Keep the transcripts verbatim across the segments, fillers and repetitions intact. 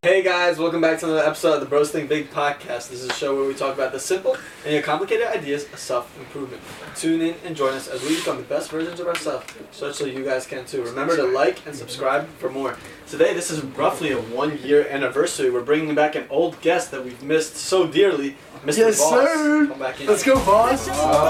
Hey guys, welcome back to another episode of the Bros Think Big podcast. This is a show where we talk about the simple and yet complicated ideas of self-improvement. Tune in and join us as we become the best versions of ourselves, such so you guys can too. Remember to like and subscribe for more. Today, this is roughly a one-year anniversary. We're bringing back an old guest that we've missed so dearly, Mister Yes, Boss. sir. Come back in. Let's go, boss.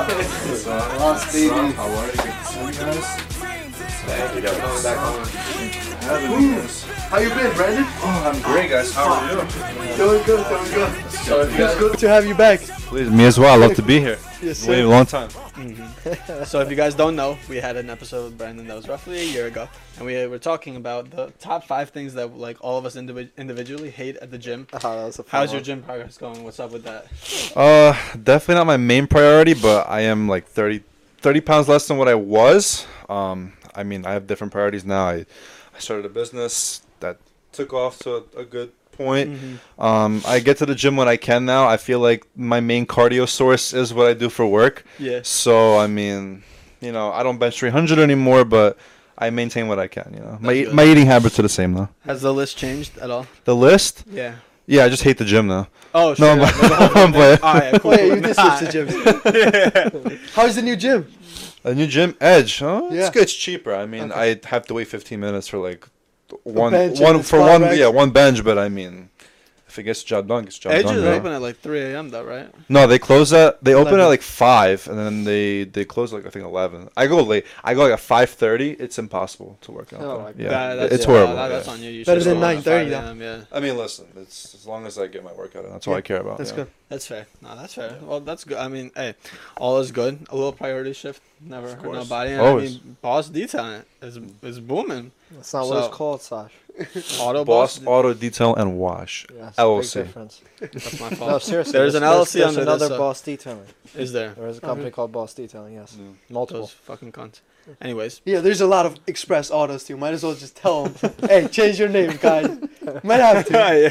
Uh, Boss, baby. How are you? Good to see you guys. Thank you guys for coming back home. Having you guys. How you been, Brandon? Oh, I'm great, guys. How are you? Doing good, doing good. So if you guys It's good to have you back. Please, me as well. I love to be here. Yes, Wait a sir. long time. Mm-hmm. So if you guys don't know, we had an episode with Brandon that was roughly a year ago, and we were talking about the top five things that like all of us indivi- individually hate at the gym. Oh, that was a fun How's your one. gym progress going? What's up with that? Uh, definitely not my main priority, but I am like thirty, thirty pounds less than what I was. Um, I mean, I have different priorities now. I, I started a business that took off to a, a good point. Mm-hmm. Um, I get to the gym when I can now. I feel like my main cardio source is what I do for work. Yeah. So, I mean, you know, I don't bench three hundred anymore, but I maintain what I can, you know. My That's good. my eating habits are the same, though. Has the list changed at all? The list? Yeah. Yeah, I just hate the gym, though. Oh, No, shit. I'm- Like the whole I'm thing. playing. All right, cool, Oh, yeah, cool. you did Nah. switch to gyms. Yeah. How's the new gym? A new gym, Edge. Oh, Yeah. it's good. It's cheaper. I mean, Okay. I have to wait fifteen minutes for like one, bench and one the for squat one, racks. yeah, one bench. But I mean, if it gets the job done, it gets the job Edge done. is right? open at like three a.m. though, right? No, they close at they open at eleven. like five, and then they they close like I think eleven. I go late. I go like at five thirty. It's impossible to work out. Oh there. my God. Yeah, That- that's, it's yeah, horrible. that- that's yeah. on you. You Better should than go at nine thirty five though. a.m., Yeah. I mean, listen, it's as long as I get my workout in. That's all Yeah, I care about. That's yeah. good. That's fair. No, that's fair. Well, that's good. I mean, hey, all is good. A little priority shift never hurt course. nobody. And Always. I mean, boss detailing is is booming. That's not So- what it's called, Sash. Auto Boss boss. Auto Detail and Wash. Yeah, it's L a L big C. difference. That's my No, fault. seriously. There's an there's- L L C there's under another this, so- Boss Detailing. Is there? There is a company called Boss Detailing, yes. Multiple. Those fucking cunts. Anyways, Yeah, there's a lot of express autos too. Might as well just tell them, hey, change your name, guys. Might have to.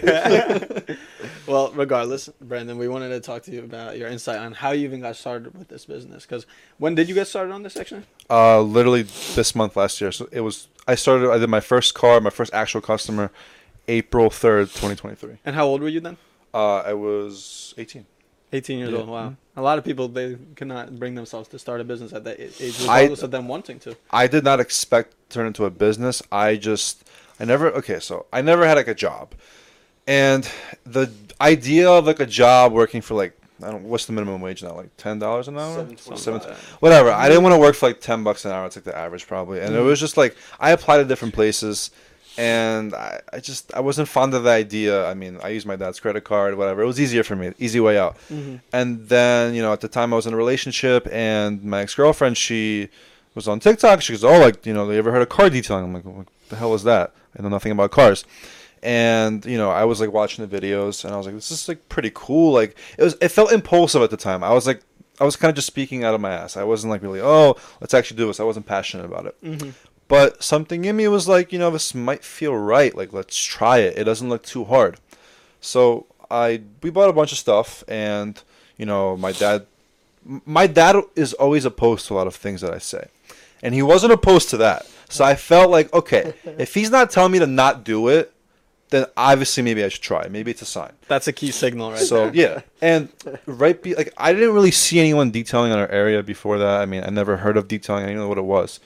Yeah. Well, regardless, Brandon, we wanted to talk to you about your insight on how you even got started with this business. Because when did you get started on this, actually? Uh, literally this month last year. So it was. I started. I did my first car, my first actual customer, April third, twenty twenty three. And how old were you then? Uh, I was eighteen. eighteen years Yeah. old. Wow. A lot of people, they cannot bring themselves to start a business at that age, I- regardless of them wanting to. I did not expect to turn into a business. I just, I never. Okay, so I never had like a job, and the idea of like a job working for like I don't. What's the minimum wage now? Like ten dollars an hour. Something Seven- like that. Whatever. I didn't want to work for like ten bucks an hour. It's like the average probably, and it was just like I applied to different places. And I, I just I wasn't fond of the idea. I mean, I used my dad's credit card, whatever. It was easier for me, easy way out. Mm-hmm. And then, you know, at the time I was in a relationship, and my ex-girlfriend, she was on TikTok. She goes, oh, like, you know, you ever heard of car detailing? I'm like, what the hell is that? I know nothing about cars. And, you know, I was, like, watching the videos, and I was like, this is, like, pretty cool. Like, it was, it felt impulsive at the time. I was, like, I was kind of just speaking out of my ass. I wasn't, like, really, oh, let's actually do this. I wasn't passionate about it. Mm-hmm. But something in me was like, you know, this might feel right. Like, let's try it. It doesn't look too hard. So I we bought a bunch of stuff, and you know, my dad, my dad is always opposed to a lot of things that I say, and he wasn't opposed to that. So I felt like, okay, if he's not telling me to not do it, then obviously maybe I should try. Maybe it's a sign. That's a key signal, right? So there. yeah, and right, be, like I didn't really see anyone detailing in our area before that. I mean, I never heard of detailing. I didn't know what it was.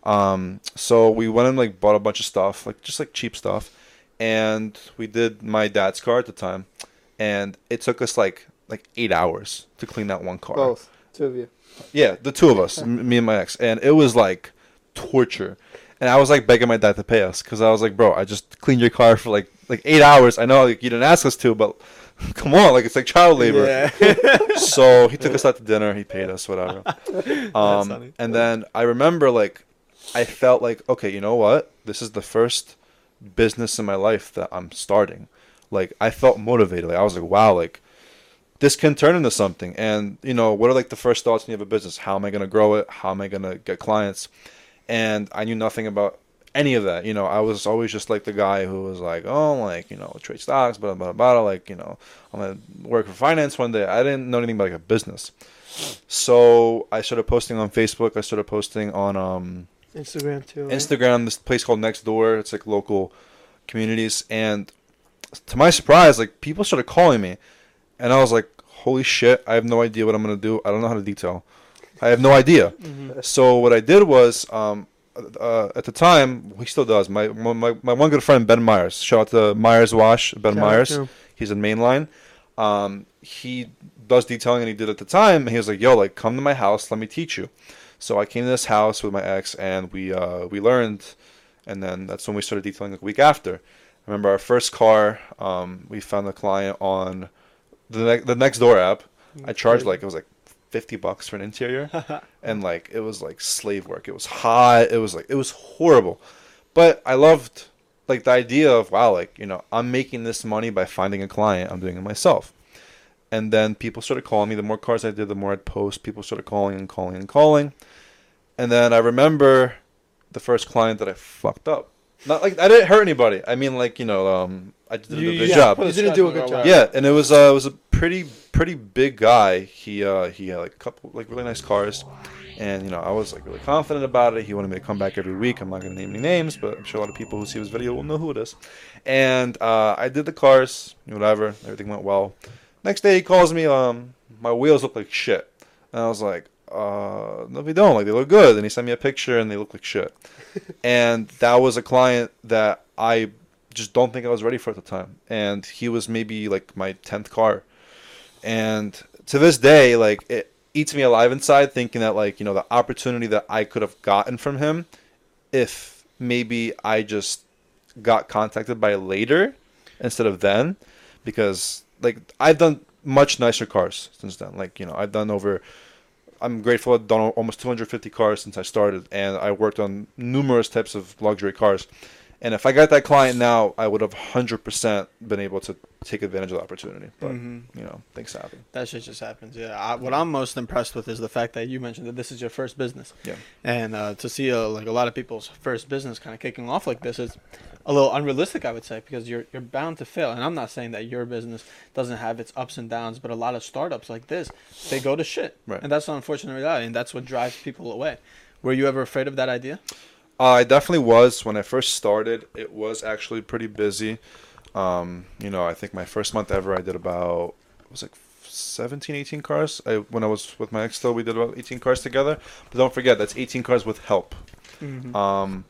Um, so we went and like bought a bunch of stuff, like just like cheap stuff, and we did my dad's car at the time, and it took us like like eight hours to clean that one car. Both. Two of you. Yeah, the two of us, m- me and my ex, and it was like torture. And I was like begging my dad to pay us because I was like, bro, I just cleaned your car for like like eight hours. I know like you didn't ask us to, but come on, like it's like child labor. Yeah. So he took us out to dinner. He paid us, whatever. Um, funny. and then I remember like I felt like, okay, you know what? This is the first business in my life that I'm starting. Like I felt motivated. Like I was like, wow, like this can turn into something. And you know, what are like the first thoughts when you have a business? How am I going to grow it? How am I going to get clients? And I knew nothing about any of that. You know, I was always just like the guy who was like, oh, like, you know, trade stocks, blah, blah, blah, blah. Like, you know, I'm going to work for finance one day. I didn't know anything about like a business. So I started posting on Facebook. I started posting on um, Instagram too. right? Instagram, this place called Nextdoor. It's like local communities. And to my surprise, like people started calling me, and I was like, "Holy shit! I have no idea what I'm gonna do. I don't know how to detail. I have no idea." Mm-hmm. So what I did was, um, uh, at the time, he still does. My, my my one good friend Ben Myers. Shout out to Myers Wash. Ben Shout out Myers. to him. He's in Mainline. Um, he does detailing, and he did at the time. And he was like, "Yo, like, come to my house. Let me teach you." So I came to this house with my ex, and we uh, we learned, and then that's when we started detailing like a week after. I remember our first car. Um, we found the client on the ne- the Nextdoor app. I charged like it was like fifty bucks for an interior, and like it was like slave work. It was hot. It was like it was horrible, but I loved like the idea of wow, like you know I'm making this money by finding a client. I'm doing it myself. And then people started calling me. The more cars I did, the more I'd post. People started calling and calling and calling. And then I remember the first client that I fucked up. Not like I didn't hurt anybody. I mean, like you know, um, I just didn't do a good yeah, job. You didn't do a good job. Yeah, and it was uh, it was a pretty pretty big guy. He uh, he had like a couple like really nice cars, and you know I was like really confident about it. He wanted me to come back every week. I'm not gonna name any names, but I'm sure a lot of people who see this video will know who it is. And uh, I did the cars, whatever. Everything went well. Next day he calls me. Um, my wheels look like shit, and I was like, uh, no, they don't. Like they look good. And he sent me a picture, and they look like shit. And that was a client that I just don't think I was ready for at the time. And he was maybe like my tenth car. And to this day, like it eats me alive inside thinking that like, you know, the opportunity that I could have gotten from him if maybe I just got contacted by later instead of then, because like I've done much nicer cars since then. Like, you know, I've done over I'm grateful I've done almost two hundred fifty cars since I started, and I worked on numerous types of luxury cars. And if I got that client now, I would have one hundred percent been able to take advantage of the opportunity. But, Mm-hmm. you know, things happen. That shit just happens. Yeah. I, what I'm most impressed with is the fact that you mentioned that this is your first business. Yeah. And uh, to see uh, like a lot of people's first business kind of kicking off like this is a little unrealistic, I would say, because you're you're bound to fail. And I'm not saying that your business doesn't have its ups and downs, but a lot of startups like this, they go to shit. Right. And that's the unfortunate reality, and that's what drives people away. Were you ever afraid of that idea? Uh, I definitely was. When I first started, it was actually pretty busy. Um, you know, I think my first month ever, I did about, it was like seventeen, eighteen cars. I, when I was with my ex still, we did about eighteen cars together. But don't forget, that's eighteen cars with help. Mm-hmm. Um,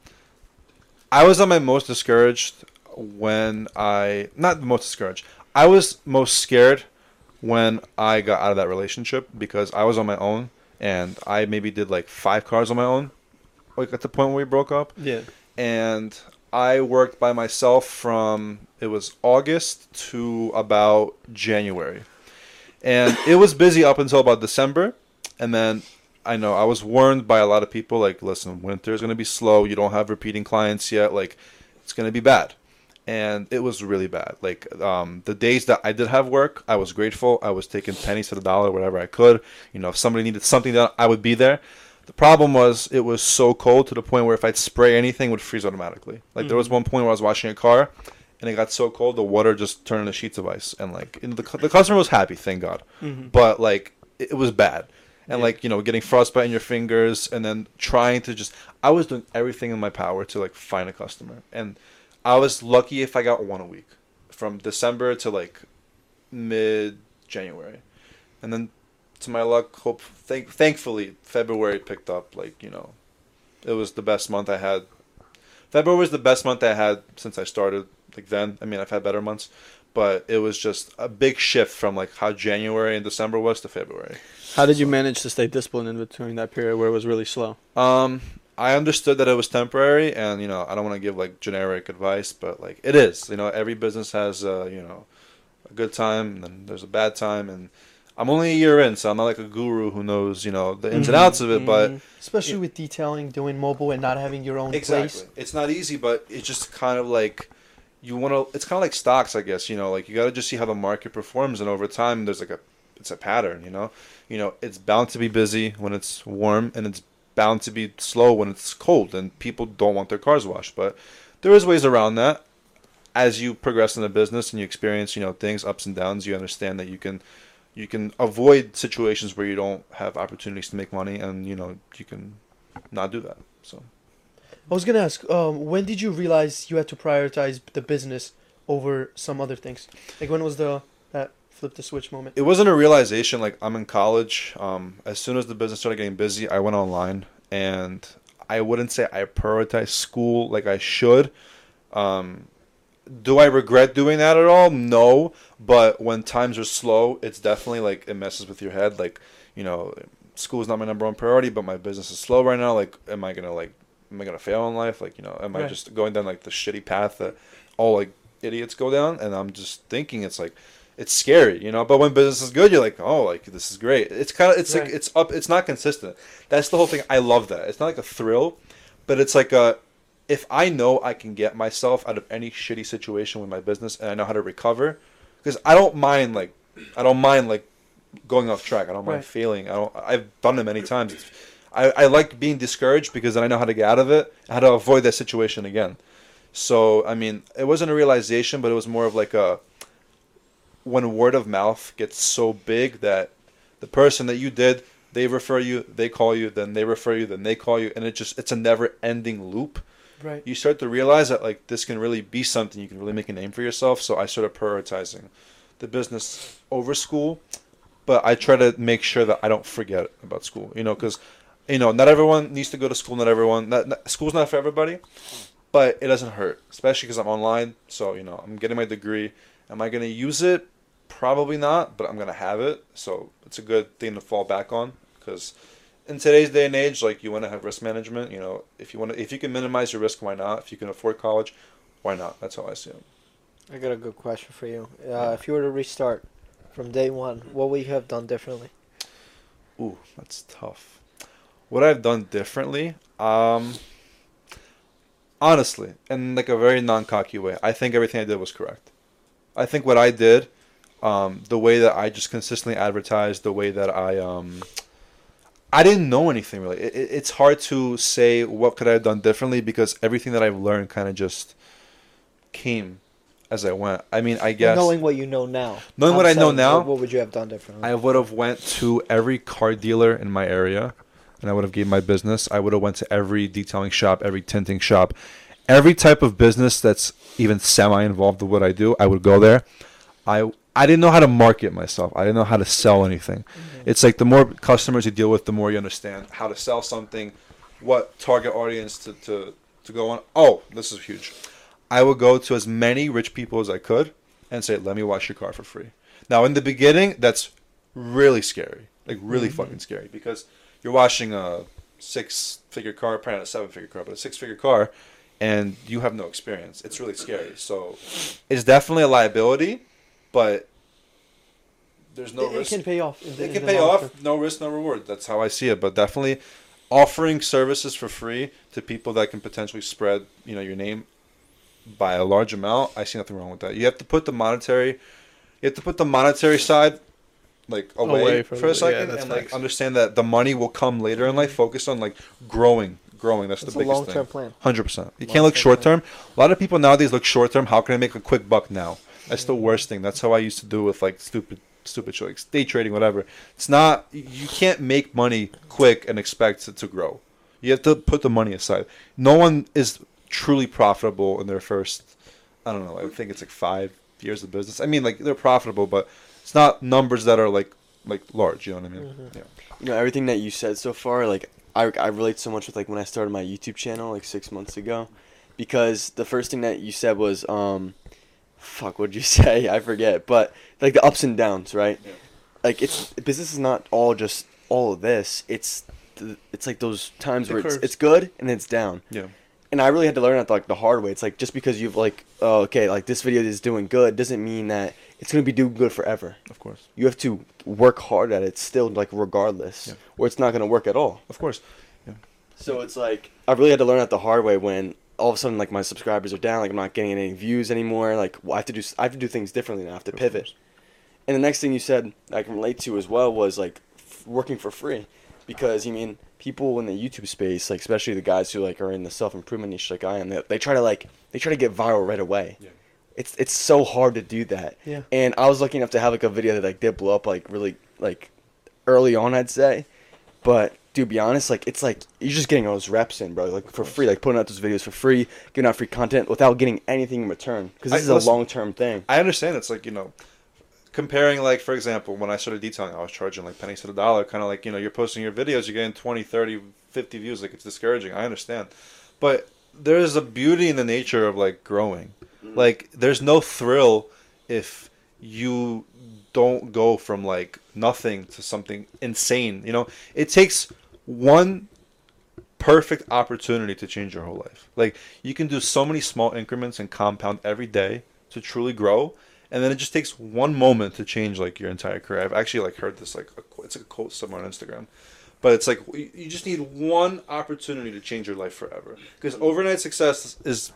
I was on my most discouraged when I, not the most discouraged, I was most scared when I got out of that relationship because I was on my own and I maybe did like five cars on my own, like at the point where we broke up. Yeah. And I worked by myself from, it was August to about January. And it was busy up until about December. And then I know I was warned by a lot of people, like, listen, winter is going to be slow. You don't have repeating clients yet. Like, it's going to be bad. And it was really bad. Like, um, the days that I did have work, I was grateful. I was taking pennies to the dollar, whatever I could. You know, if somebody needed something done, I would be there. The problem was it was so cold to the point where if I'd spray anything, it would freeze automatically. Like, mm-hmm. there was one point where I was washing a car, and it got so cold, the water just turned into sheets of ice. And, like, and the, the customer was happy, thank God. Mm-hmm. But, like, it, it was bad. And, yeah. like, you know, getting frostbite in your fingers and then trying to just... I was doing everything in my power to, like, find a customer. And I was lucky if I got one a week. From December to, like, mid-January. And then, to my luck, hope, thank, thankfully, February picked up. Like, you know, it was the best month I had. February was the best month I had since I started. Like, then. I mean, I've had better months. But it was just a big shift from, like, how January and December was to February. How did you manage to stay disciplined in between that period where it was really slow? Um, I understood that it was temporary, and, you know, I don't want to give, like, generic advice, but, like, it is. You know, every business has, uh, you know, a good time, and then there's a bad time, and I'm only a year in, so I'm not like a guru who knows, you know, the ins mm-hmm. and outs of it, but... Especially with detailing, doing mobile, and not having your own exactly. place. It's not easy, but it's just kind of like... You want to... It's kind of like stocks, I guess, you know, like, you got to just see how the market performs, and over time, there's, like, a... It's a pattern, you know? You know, it's bound to be busy when it's warm, and it's bound to be slow when it's cold, and people don't want their cars washed, but there is ways around that. As you progress in the business and you experience, you know, things, ups and downs, you understand that you can... You can avoid situations where you don't have opportunities to make money, and, you know, you can not do that, so... I was going to ask, um, when did you realize you had to prioritize the business over some other things? Like when was the that flip the switch moment? It wasn't a realization. Like I'm in college. Um, as soon as the business started getting busy, I went online, and I wouldn't say I prioritized school like I should. Um, do I regret doing that at all? No. But when times are slow, it's definitely like it messes with your head. Like, you know, school is not my number one priority, but my business is slow right now. Like, am I gonna like, am I gonna fail in life? Like, you know, am I Right. just going down like the shitty path that all like idiots go down? And I'm just thinking it's like, it's scary, you know. But when business is good, you're like, oh, like this is great. It's kind of, it's Right. like, it's up. It's not consistent. That's the whole thing. I love that. It's not like a thrill, but it's like a. If I know I can get myself out of any shitty situation with my business and I know how to recover, because I don't mind like, I don't mind like going off track. I don't mind Right. failing. I don't. I've done it many times. It's, I I like being discouraged because then I know how to get out of it, how to avoid that situation again. So I mean, it wasn't a realization, but it was more of like a. When word of mouth gets so big that the person that you did, they refer you, they call you, then they refer you, then they call you, and it just it's a never-ending loop. Right. You start to realize that like this can really be something. You can really make a name for yourself. So I started prioritizing the business over school, but I try to make sure that I don't forget about school. You know, because you know not everyone needs to go to school. Not everyone. Not, not, school's not for everybody, but it doesn't hurt, especially because I'm online. So you know I'm getting my degree. Am I going to use it? Probably not, but I'm going to have it. So it's a good thing to fall back on because in today's day and age, like you want to have risk management. You know, if you want to, if you can minimize your risk, why not? If you can afford college, why not? That's how I see it. I got a good question for you. Uh, if you were to restart from day one, what would you have done differently? Ooh, that's tough. What I've done differently, um, honestly, in like a very non-cocky way, I think everything I did was correct. I think what I did, um, the way that I just consistently advertised, the way that I, um, I didn't know anything really. It, it, it's hard to say what could I have done differently because everything that I've learned kind of just came as I went. I mean, I guess Knowing what you know now. Knowing I'm what I know saying, now, What, what would you have done differently? I would have went to every car dealer in my area, and I would have gave my business. I would have went to every detailing shop, every tinting shop, every type of business that's even semi-involved with what I do. I would go there. I I didn't know how to market myself. I didn't know how to sell anything. Mm-hmm. It's like the more customers you deal with, the more you understand how to sell something, what target audience to, to, to go on. Oh, this is huge. I would go to as many rich people as I could and say, let me wash your car for free. Now, in the beginning, that's really scary. Like, really mm-hmm. fucking scary. Because you're washing a six-figure car, probably not a seven-figure car, but a six-figure car, and you have no experience. It's really scary. So, it's definitely a liability, but there's no it, risk. It can pay off. It can pay off. No risk, no reward. That's how I see it. But definitely offering services for free to people that can potentially spread, you know, your name by a large amount, I see nothing wrong with that. You have to put the monetary, you have to put the monetary side like away, away for the, a second, yeah, and facts. like understand that the money will come later in life. Focus on like growing, growing. That's it's the a biggest long-term thing. plan. Hundred percent. You Long can't look term short term. A lot of people nowadays look short term. How can I make a quick buck now? That's the worst thing. That's how I used to do with like stupid, stupid shit, like day trading, whatever. It's not. You can't make money quick and expect it to grow. You have to put the money aside. No one is truly profitable in their first, I don't know, I think it's like five years of business. I mean, like, they're profitable, but it's not numbers that are, like, like large, you know what I mean? Mm-hmm. Yeah. You know, everything that you said so far, like, I, I relate so much with, like, when I started my YouTube channel, like, six months ago. Because the first thing that you said was, um, fuck, what'd you say? I forget. But, like, the ups and downs, right? Yeah. Like, it's business is not all just all of this. It's, it's like those times The where it's, curves. it's good and it's down. Yeah. And I really had to learn that like the hard way. It's like just because you've like, oh, okay, like this video is doing good doesn't mean that it's gonna be doing good forever. Of course. You have to work hard at it still, like regardless, Yeah. or it's not gonna work at all. Of course. Yeah. So it's like I really had to learn that the hard way when all of a sudden like my subscribers are down, like I'm not getting any views anymore. Like well, I have to do I have to do things differently now. I have to Of pivot. course. And the next thing you said I can relate to as well was like f- working for free, because you mean. People in the YouTube space, like especially the guys who like are in the self improvement niche, like I am, they, they try to like they try to get viral right away. Yeah. It's it's so hard to do that. Yeah. And I was lucky enough to have like a video that like did blow up like really like early on, I'd say, but dude, be honest, like it's like you're just getting all those reps in, bro, like for free, like putting out those videos for free, giving out free content without getting anything in return, because this I- is a listen, long term thing. I understand. It's like, you know, comparing, like, for example, when I started detailing, I was charging like pennies to the dollar. Kind of like, you know, you're posting your videos, you're getting twenty, thirty, fifty views. Like, it's discouraging. I understand. But there's a beauty in the nature of, like, growing. Like, there's no thrill if you don't go from, like, nothing to something insane. You know, it takes one perfect opportunity to change your whole life. Like, you can do so many small increments and compound every day to truly grow. And then it just takes one moment to change, like, your entire career. I've actually, like, heard this, like, a, qu- it's like a quote somewhere on Instagram. But it's like, you you just need one opportunity to change your life forever. Because overnight success is,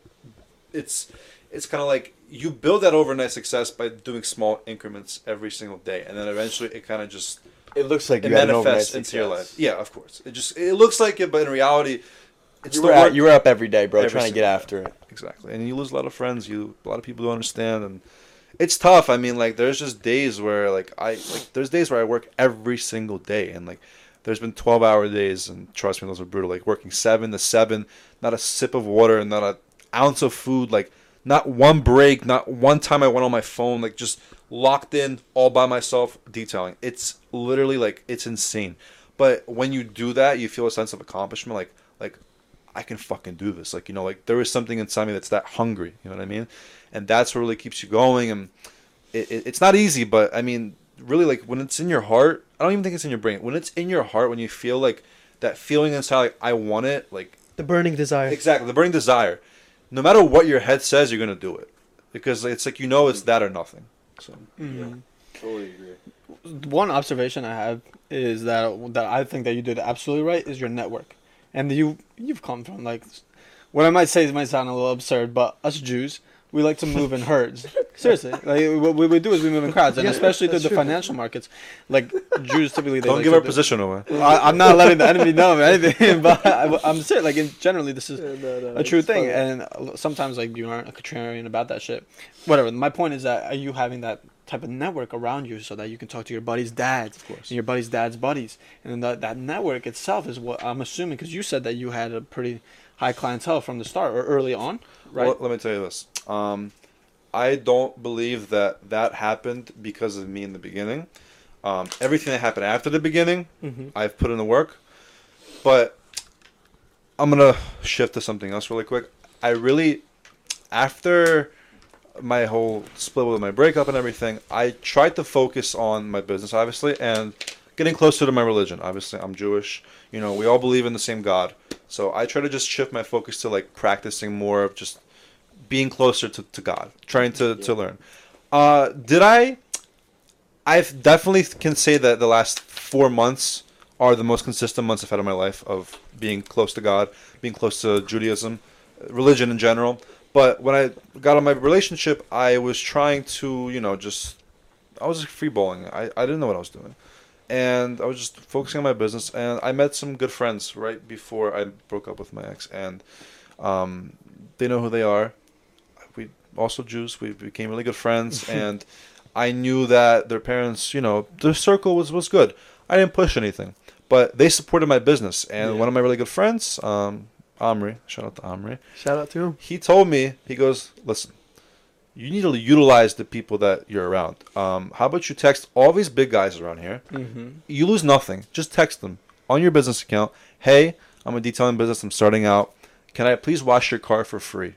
it's, it's kind of like, you build that overnight success by doing small increments every single day. And then eventually it kind of just, It looks like it you had an overnight manifests into your success. life. Yeah, of course. It just, it looks like it, but in reality, it's You the were, work. out, you were up every day, bro, Every trying to get single after day. it. Exactly. And you lose a lot of friends. You a lot of people don't understand, and it's tough. I mean, like, there's just days where, like, I like there's days where I work every single day, and, like, there's been twelve hour days, and trust me, those are brutal. Like, working seven to seven, not a sip of water, and not an ounce of food, like, not one break, not one time I went on my phone, like, just locked in all by myself detailing. It's literally, like, it's insane. But when you do that, you feel a sense of accomplishment, like like I can fucking do this. Like, you know, like, there is something inside me that's that hungry. You know what I mean? And that's what really keeps you going. And it, it, it's not easy, but I mean, really, like, when it's in your heart, I don't even think it's in your brain. When it's in your heart, when you feel like that feeling inside, like, I want it, like, The burning desire. exactly, the burning desire. No matter what your head says, you're gonna do it, because it's like, you know, it's that or nothing. So Mhm. Totally agree. One observation I have is that that I think that you did absolutely right is your network, and you you've come from, like, what I might say might sound a little absurd, but us Jews, we like to move in herds. Seriously, like, what we, we do is we move in crowds, and Yeah, especially through that's the true. financial markets, like Jews typically they don't like give to our do- position away. I, I'm not letting the enemy know anything, but I, I'm serious. Like, in, generally, this is a true thing, and sometimes, like, you aren't a contrarian about that shit. Whatever. My point is that, are you having that type of network around you so that you can talk to your buddy's dads, Of course. and your buddy's dad's buddies, and that that network itself is what I'm assuming, because you said that you had a pretty high clientele from the start or early on, right? Well, let me tell you this. Um, I don't believe that that happened because of me in the beginning. Um, everything that happened after the beginning, mm-hmm. I've put in the work. But I'm going to shift to something else really quick. I really, after my whole split with my breakup and everything, I tried to focus on my business, obviously, and getting closer to my religion. Obviously, I'm Jewish. You know, we all believe in the same God. So I try to just shift my focus to, like, practicing more of just being closer to, to God, trying to, to learn. Uh, did I? I definitely can say that the last four months are the most consistent months I've had in my life of being close to God, being close to Judaism, religion in general. But when I got on my relationship, I was trying to, you know, just, I was free balling. I, I didn't know what I was doing. And I was just focusing on my business. And I met some good friends right before I broke up with my ex. And um, they know who they are. We also Jews. We became really good friends. And I knew that their parents, you know, their circle was, was good. I didn't push anything. But they supported my business. And Yeah. one of my really good friends, um, Omri, shout out to Omri. Shout out to him. He told me, he goes, listen, you need to utilize the people that you're around. Um, how about you text all these big guys around here? Mm-hmm. You lose nothing. Just text them on your business account. Hey, I'm a detailing business. I'm starting out. Can I please wash your car for free?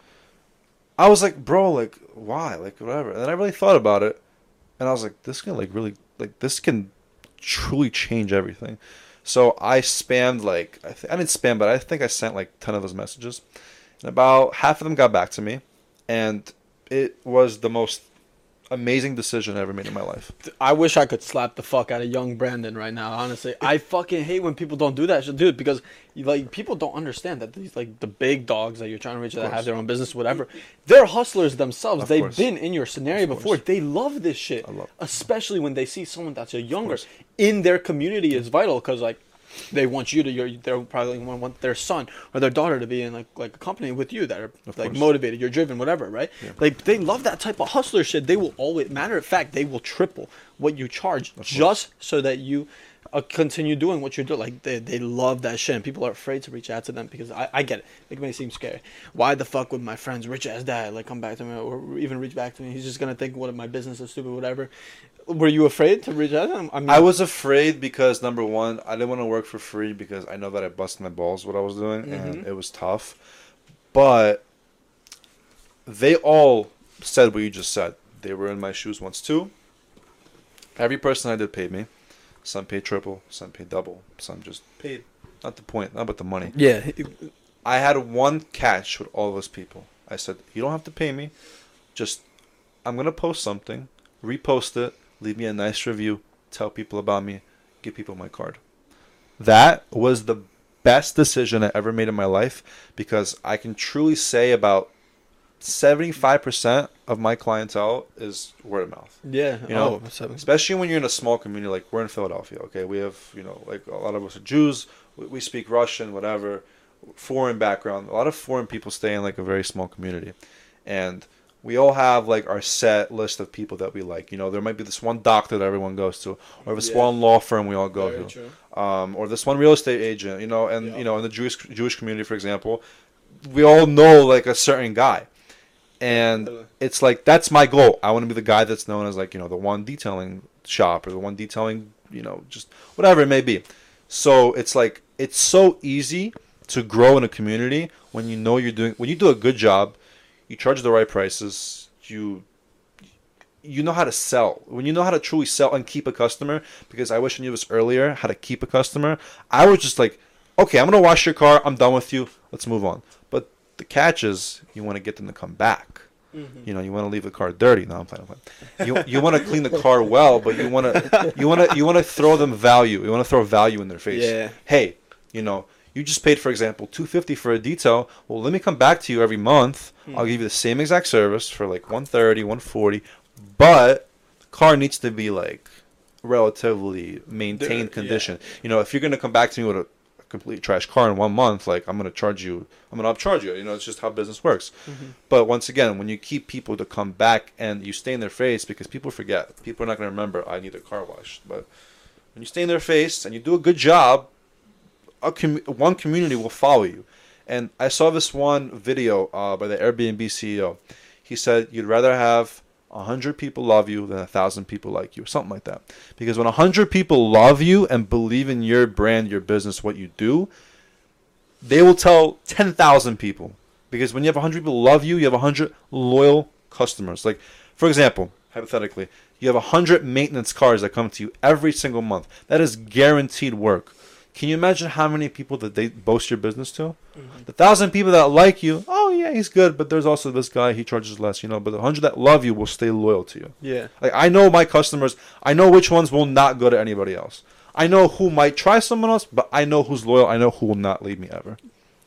I was like, bro, like, why? Like, whatever. And then I really thought about it. And I was like, this can, like, really, like, this can truly change everything. So I spammed, like, I, th- I didn't spam, but I think I sent, like, ten of those messages. And about half of them got back to me. And it was the most amazing decision I ever made in my life. I wish I could slap the fuck out of young Brandon right now, honestly. I fucking hate when people don't do that shit, dude, because, like, people don't understand that these, like, the big dogs that you're trying to reach that course. have their own business, whatever, they're hustlers themselves. Of They've course. been in your scenario Of before. course. They love this shit, I love- especially when they see someone that's a younger course. in their community is vital, because, like, they want you to, you're, they're probably want, want their son or their daughter to be in, like, like a company with you that are, Of like, course. motivated, you're driven, whatever, right? Yeah. Like, they love that type of hustler shit. They will always, matter of fact, they will triple what you charge Of just so that you uh, continue doing what you're doing. Like they, they love that shit, and people are afraid to reach out to them because I, I get it. It may seem scary. Why the fuck would my friend's rich ass dad like come back to me or even reach back to me? He's just gonna think what my business is stupid, whatever. Were you afraid to reach out to him? I mean, I was afraid because number one, I didn't want to work for free because I know that I busted my balls what I was doing, and Mhm. it was tough. But they all said what you just said. They were in my shoes once too. Every person I did paid me. Some paid triple, some paid double, some just paid. Not the point, not about the money. yeah. I had one catch with all those people. I said, you don't have to pay me. Just, I'm going to post something, repost it, leave me a nice review, tell people about me, give people my card. That was the best decision I ever made in my life because I can truly say about seventy-five percent of my clientele is word of mouth. Yeah. You know, oh, seven. Especially when you're in a small community, like we're in Philadelphia, okay? We have, you know, like a lot of us are Jews, we, we speak Russian, whatever, foreign background. A lot of foreign people stay in like a very small community. And we all have like our set list of people that we like. You know, there might be this one doctor that everyone goes to, or this Yeah. one law firm we all go Very to, true. um, or this one real estate agent. You know, and Yeah. you know, in the Jewish Jewish community, for example, we all know like a certain guy, and Totally. it's like that's my goal. I want to be the guy that's known as like you know the one detailing shop or the one detailing you know just whatever it may be. So it's like it's so easy to grow in a community when you know you're doing when you do a good job. You charge the right prices. You you know how to sell. When you know how to truly sell and keep a customer, because I wish I knew this earlier, how to keep a customer, I was just like, okay, I'm going to wash your car. I'm done with you. Let's move on. But the catch is you want to get them to come back. Mm-hmm. You know, you want to leave the car dirty. No, I'm playing. I'm playing. You you want to clean the car well, but you want to you want to you want to throw them value. You want to throw value in their face. Yeah. Hey, you know, you just paid, for example, two hundred fifty dollars for a detail. Well, let me come back to you every month. Hmm. I'll give you the same exact service for like one thirty, one forty, but the car needs to be like relatively maintained There- condition. You know, if you're gonna come back to me with a, a complete trash car in one month, like I'm gonna charge you, I'm gonna upcharge you. You know, it's just how business works. Mm-hmm. But once again, when you keep people to come back and you stay in their face, because people forget, people are not gonna remember I need a car washed. But when you stay in their face and you do a good job, a com- one community will follow you. And I saw this one video uh, by the Airbnb C E O. He said you'd rather have a hundred people love you than a thousand people like you, or something like that. Because when a hundred people love you and believe in your brand, your business, what you do, they will tell ten thousand people. Because when you have a hundred people love you, you have a hundred loyal customers. Like, for example, hypothetically, you have a hundred maintenance cars that come to you every single month. That is guaranteed work. Can you imagine how many people that they boast your business to? Mm-hmm. The thousand people that like you, oh yeah, he's good, but there's also this guy, he charges less, you know. But the hundred that love you will stay loyal to you. Yeah. Like I know my customers, I know which ones will not go to anybody else. I know who might try someone else, but I know who's loyal. I know who will not leave me ever.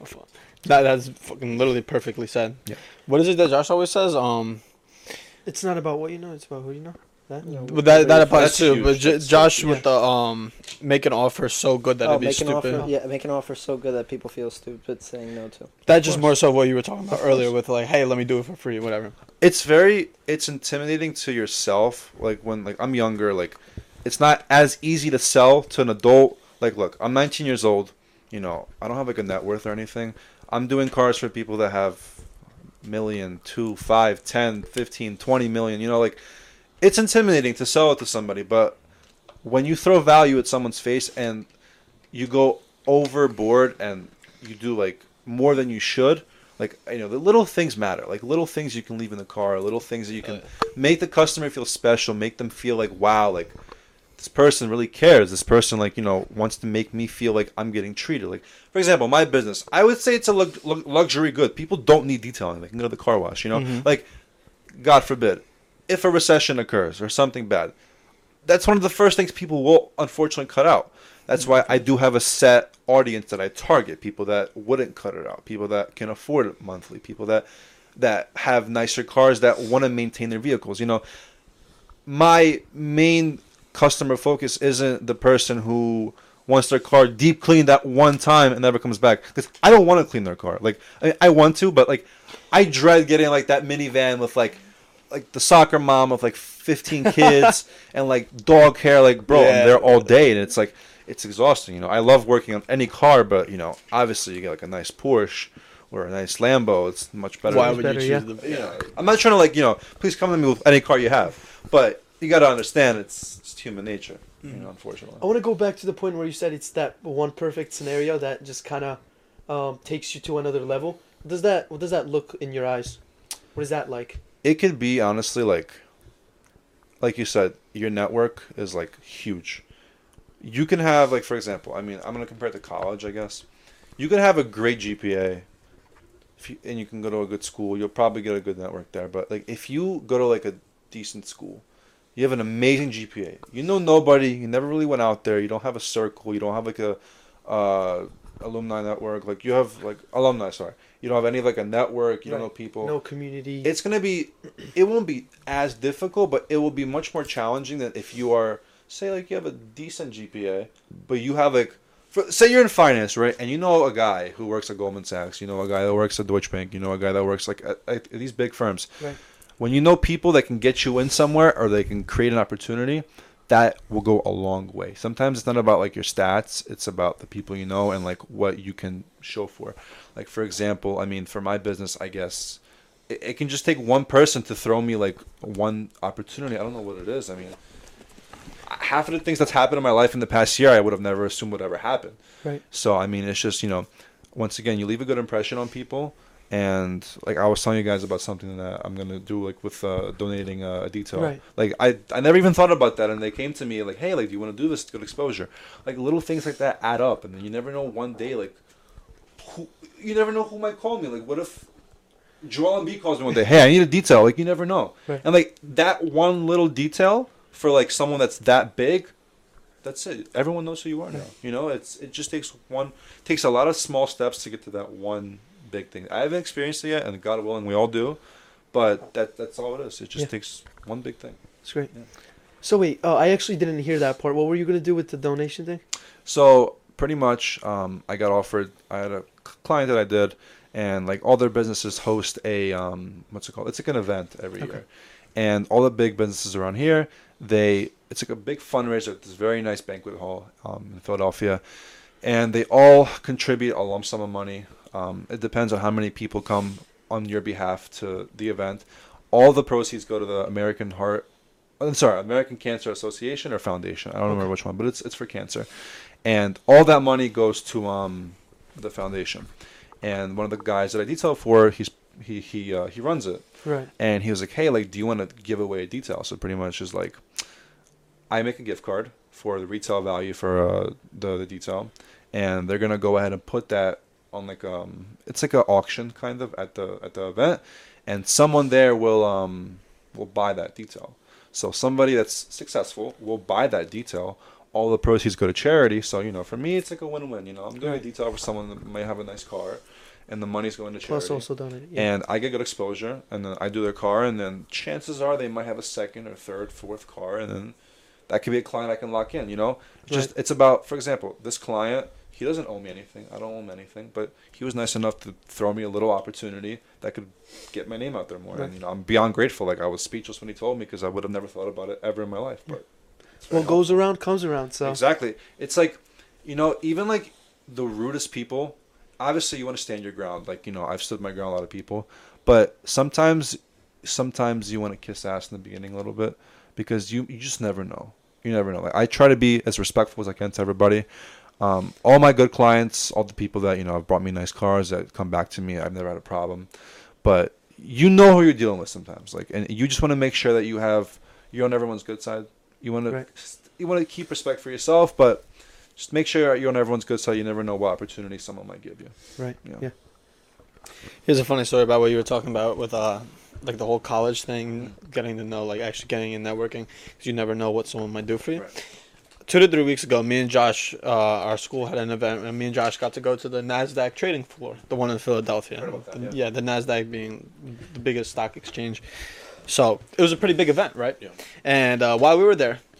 That that's fucking literally perfectly said. Yeah. What is it that Josh always says? Um, It's not about what you know; it's about who you know. That? but that that applies That's too. huge. But J- That's so Josh huge. with the um, make an offer so good that Oh, it'd be make an stupid. offer. Yeah, make an offer so good that people feel stupid saying no to. That's just Of more course. so what you were talking about Of earlier course. with like, hey, let me do it for free, whatever. It's very it's intimidating to yourself. Like when like I'm younger, like it's not as easy to sell to an adult. Like look, I'm nineteen years old. You know, I don't have like a net worth or anything. I'm doing cars for people that have million, two, five, ten, fifteen, twenty million. You know, like it's intimidating to sell it to somebody, but when you throw value at someone's face and you go overboard and you do like more than you should, like you know, the little things matter. Like little things you can leave in the car, little things that you can make the customer feel special, make them feel like wow, like this person really cares. This person like you know wants to make me feel like I'm getting treated. Like for example, my business, I would say it's a lux- lux- luxury good. People don't need detailing. They can go to the car wash. You know, Mhm. like God forbid, if a recession occurs or something bad, that's one of the first things people will unfortunately cut out. That's why I do have a set audience that I target. People that wouldn't cut it out. People that can afford it monthly. People that that have nicer cars that want to maintain their vehicles. You know, my main customer focus isn't the person who wants their car deep cleaned that one time and never comes back. Because I don't want to clean their car. Like I, I want to, but like I dread getting like that minivan with like like the soccer mom of like fifteen kids and like dog hair, like bro, Yeah. I'm there all day, and it's like it's exhausting. You know, I love working on any car, but you know, obviously you get like a nice Porsche or a nice Lambo. It's much better. Why than- would better, you yeah. choose the? you know, I'm not trying to like you know, please come to me with any car you have, but you got to understand it's, it's human nature. You know, unfortunately. I want to go back to the point where you said it's that one perfect scenario that just kind of um, takes you to another level. What does that What does that look in your eyes? What is that like? It could be honestly like, like you said, your network is like huge. You can have like, for example, I mean, I'm gonna compare it to college, I guess. You can have a great G P A, if you, and you can go to a good school. You'll probably get a good network there. But like, if you go to like a decent school, you have an amazing G P A. You know nobody. You never really went out there. You don't have a circle. You don't have like a uh, alumni network. Like you have like alumni. Sorry, you don't have any like a network. You don't Right. know people. No community. It's gonna be, it won't be as difficult, but it will be much more challenging than if you are, say, like you have a decent G P A, but you have like, for, say you're in finance, right, and you know a guy who works at Goldman Sachs, you know a guy that works at Deutsche Bank, you know a guy that works like at, at these big firms. Right. When you know people that can get you in somewhere or they can create an opportunity, that will go a long way. Sometimes it's not about like your stats, it's about the people you know and like what you can show for. Like for example, I mean, for my business, I guess it, it can just take one person to throw me like one opportunity. I don't know what it is. I mean, half of the things that's happened in my life in the past year, I would have never assumed would ever happen. Right. So I mean, it's just, you know, once again, you leave a good impression on people. And like I was telling you guys about something that I'm gonna do, like with uh, donating uh, a detail. Right. Like I, I never even thought about that, and they came to me like, "Hey, like, do you want to do this? It's good exposure." Like little things like that add up, and then you never know. One day, like, who, you never know who might call me. Like, what if Joel Embiid calls me one day? Hey, I need a detail. Like, you never know. Right. And like that one little detail for like someone that's that big, that's it. Everyone knows who you are now. You know, it's it just takes one takes a lot of small steps to get to that one big thing. I haven't experienced it yet, and God willing, we all do. But that that's all it is. It just Yeah. takes one big thing. That's great. Yeah. So wait, uh, I actually didn't hear that part. What were you gonna do with the donation thing? So pretty much, um, I got offered. I had a c- client that I did, and like all their businesses host a um, what's it called? It's like an event every Okay. year, and all the big businesses around here, they it's like a big fundraiser at this very nice banquet hall um, in Philadelphia, and they all contribute a lump sum of money. Um, it depends on how many people come on your behalf to the event. All the proceeds go to the American Heart. I'm sorry, American Cancer Association or Foundation. I don't remember which one, but it's it's for cancer, and all that money goes to um the foundation. And one of the guys that I detail for, he's he he uh, he runs it, Right. and he was like, "Hey, like, do you want to give away a detail?" So pretty much is like, I make a gift card for the retail value for uh, the the detail, and they're gonna go ahead and put that on like um it's like an auction kind of at the at the event, and someone there will um will buy that detail. So somebody that's successful will buy that detail. All the proceeds go to charity. So you know, for me, it's like a win-win. You know, I'm doing Right. a detail for someone that might have a nice car, and the money's going to charity. Plus also donate. Yeah. And I get good exposure, and then I do their car, and then chances are they might have a second or third, fourth car, and then that could be a client I can lock in. You know, just Right. it's about, for example, this client. He doesn't owe me anything. I don't owe him anything, but he was nice enough to throw me a little opportunity that could get my name out there more. Right. And you know, I'm beyond grateful. Like I was speechless when he told me because I would have never thought about it ever in my life. But it's very What goes around comes around. So Exactly. It's like, you know, even like the rudest people, obviously you want to stand your ground. Like, you know, I've stood my ground a lot of people. But sometimes sometimes you want to kiss ass in the beginning a little bit because you, you just never know. You never know. Like I try to be as respectful as I can to everybody. Um, all my good clients, all the people that, you know, have brought me nice cars that come back to me, I've never had a problem. But you know who you're dealing with sometimes. Like, and you just want to make sure that you have, you're on everyone's good side. You want to, Right. you want to keep respect for yourself, but just make sure you're on everyone's good side. You never know what opportunity someone might give you. right. Yeah. Yeah. Here's a funny story about what you were talking about with uh, like the whole college thing, getting to know, like actually getting in networking, because you never know what someone might do for you. Right. Two to three weeks ago, me and Josh, uh, our school had an event, and me and Josh got to go to the NASDAQ trading floor, the one in Philadelphia. Heard about that, The- yeah. yeah, the NASDAQ being the biggest stock exchange. So it was a pretty big event, right? Yeah. And uh, while we were there,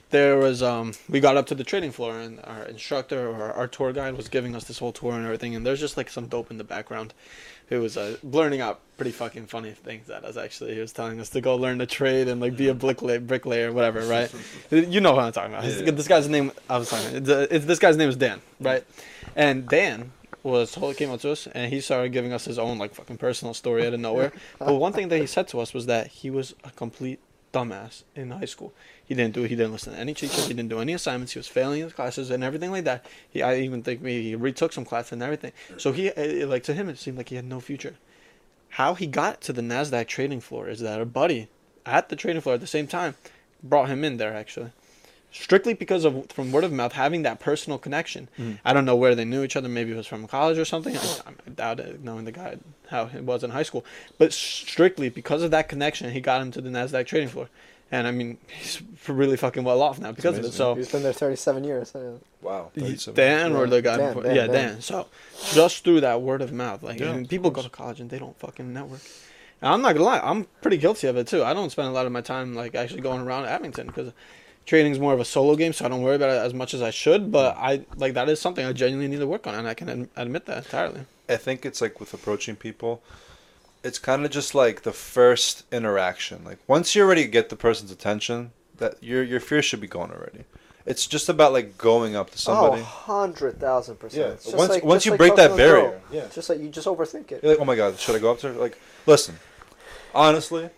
there was um we got up to the trading floor and our instructor or our tour guide was giving us this whole tour and everything, and there's just like some dope in the background who was uh, blurting out pretty fucking funny things at us. Actually, he was telling us to go learn to trade and like be a bricklayer, bricklayer, whatever, right? You know what I'm talking about. Yeah. This guy's name I was talking. It's, uh, it's, this guy's name is Dan, right? And Dan was told, came up to us and he started giving us his own like fucking personal story out of nowhere. But one thing that he said to us was that he was a complete dumbass in high school. He didn't do. He didn't listen to any teachers. He didn't do any assignments. He was failing his classes and everything like that. He, I even think maybe he retook some classes and everything. So he, it, like to him, it seemed like he had no future. How he got to the Nasdaq trading floor is that a buddy at the trading floor at the same time brought him in there actually, strictly because of from word of mouth, having that personal connection. Mm. I don't know where they knew each other. Maybe it was from college or something. I, I doubt it, knowing the guy how it was in high school. But strictly because of that connection, he got him to the Nasdaq trading floor. And I mean, he's really fucking well off now because of it. So He's been there thirty-seven years. So. Wow. Dan or the guy Dan, before? Dan, yeah, Dan. Dan. So just through that word of mouth, like Yeah, I mean, people go to college and they don't fucking network. And I'm not gonna lie, I'm pretty guilty of it too. I don't spend a lot of my time like actually going around Abington because trading's more of a solo game, so I don't worry about it as much as I should. But I like that is something I genuinely need to work on, and I can ad- admit that entirely. I think it's like with approaching people, it's kind of just like the first interaction. Like once you already get the person's attention, that your your fear should be gone already. It's just about like going up to somebody. Oh, hundred thousand percent. It's just Once like- once just you like break talking that to a girl. barrier, yeah. Just like you just overthink it. You're like, oh my god, should I go up to her? Like, listen, honestly,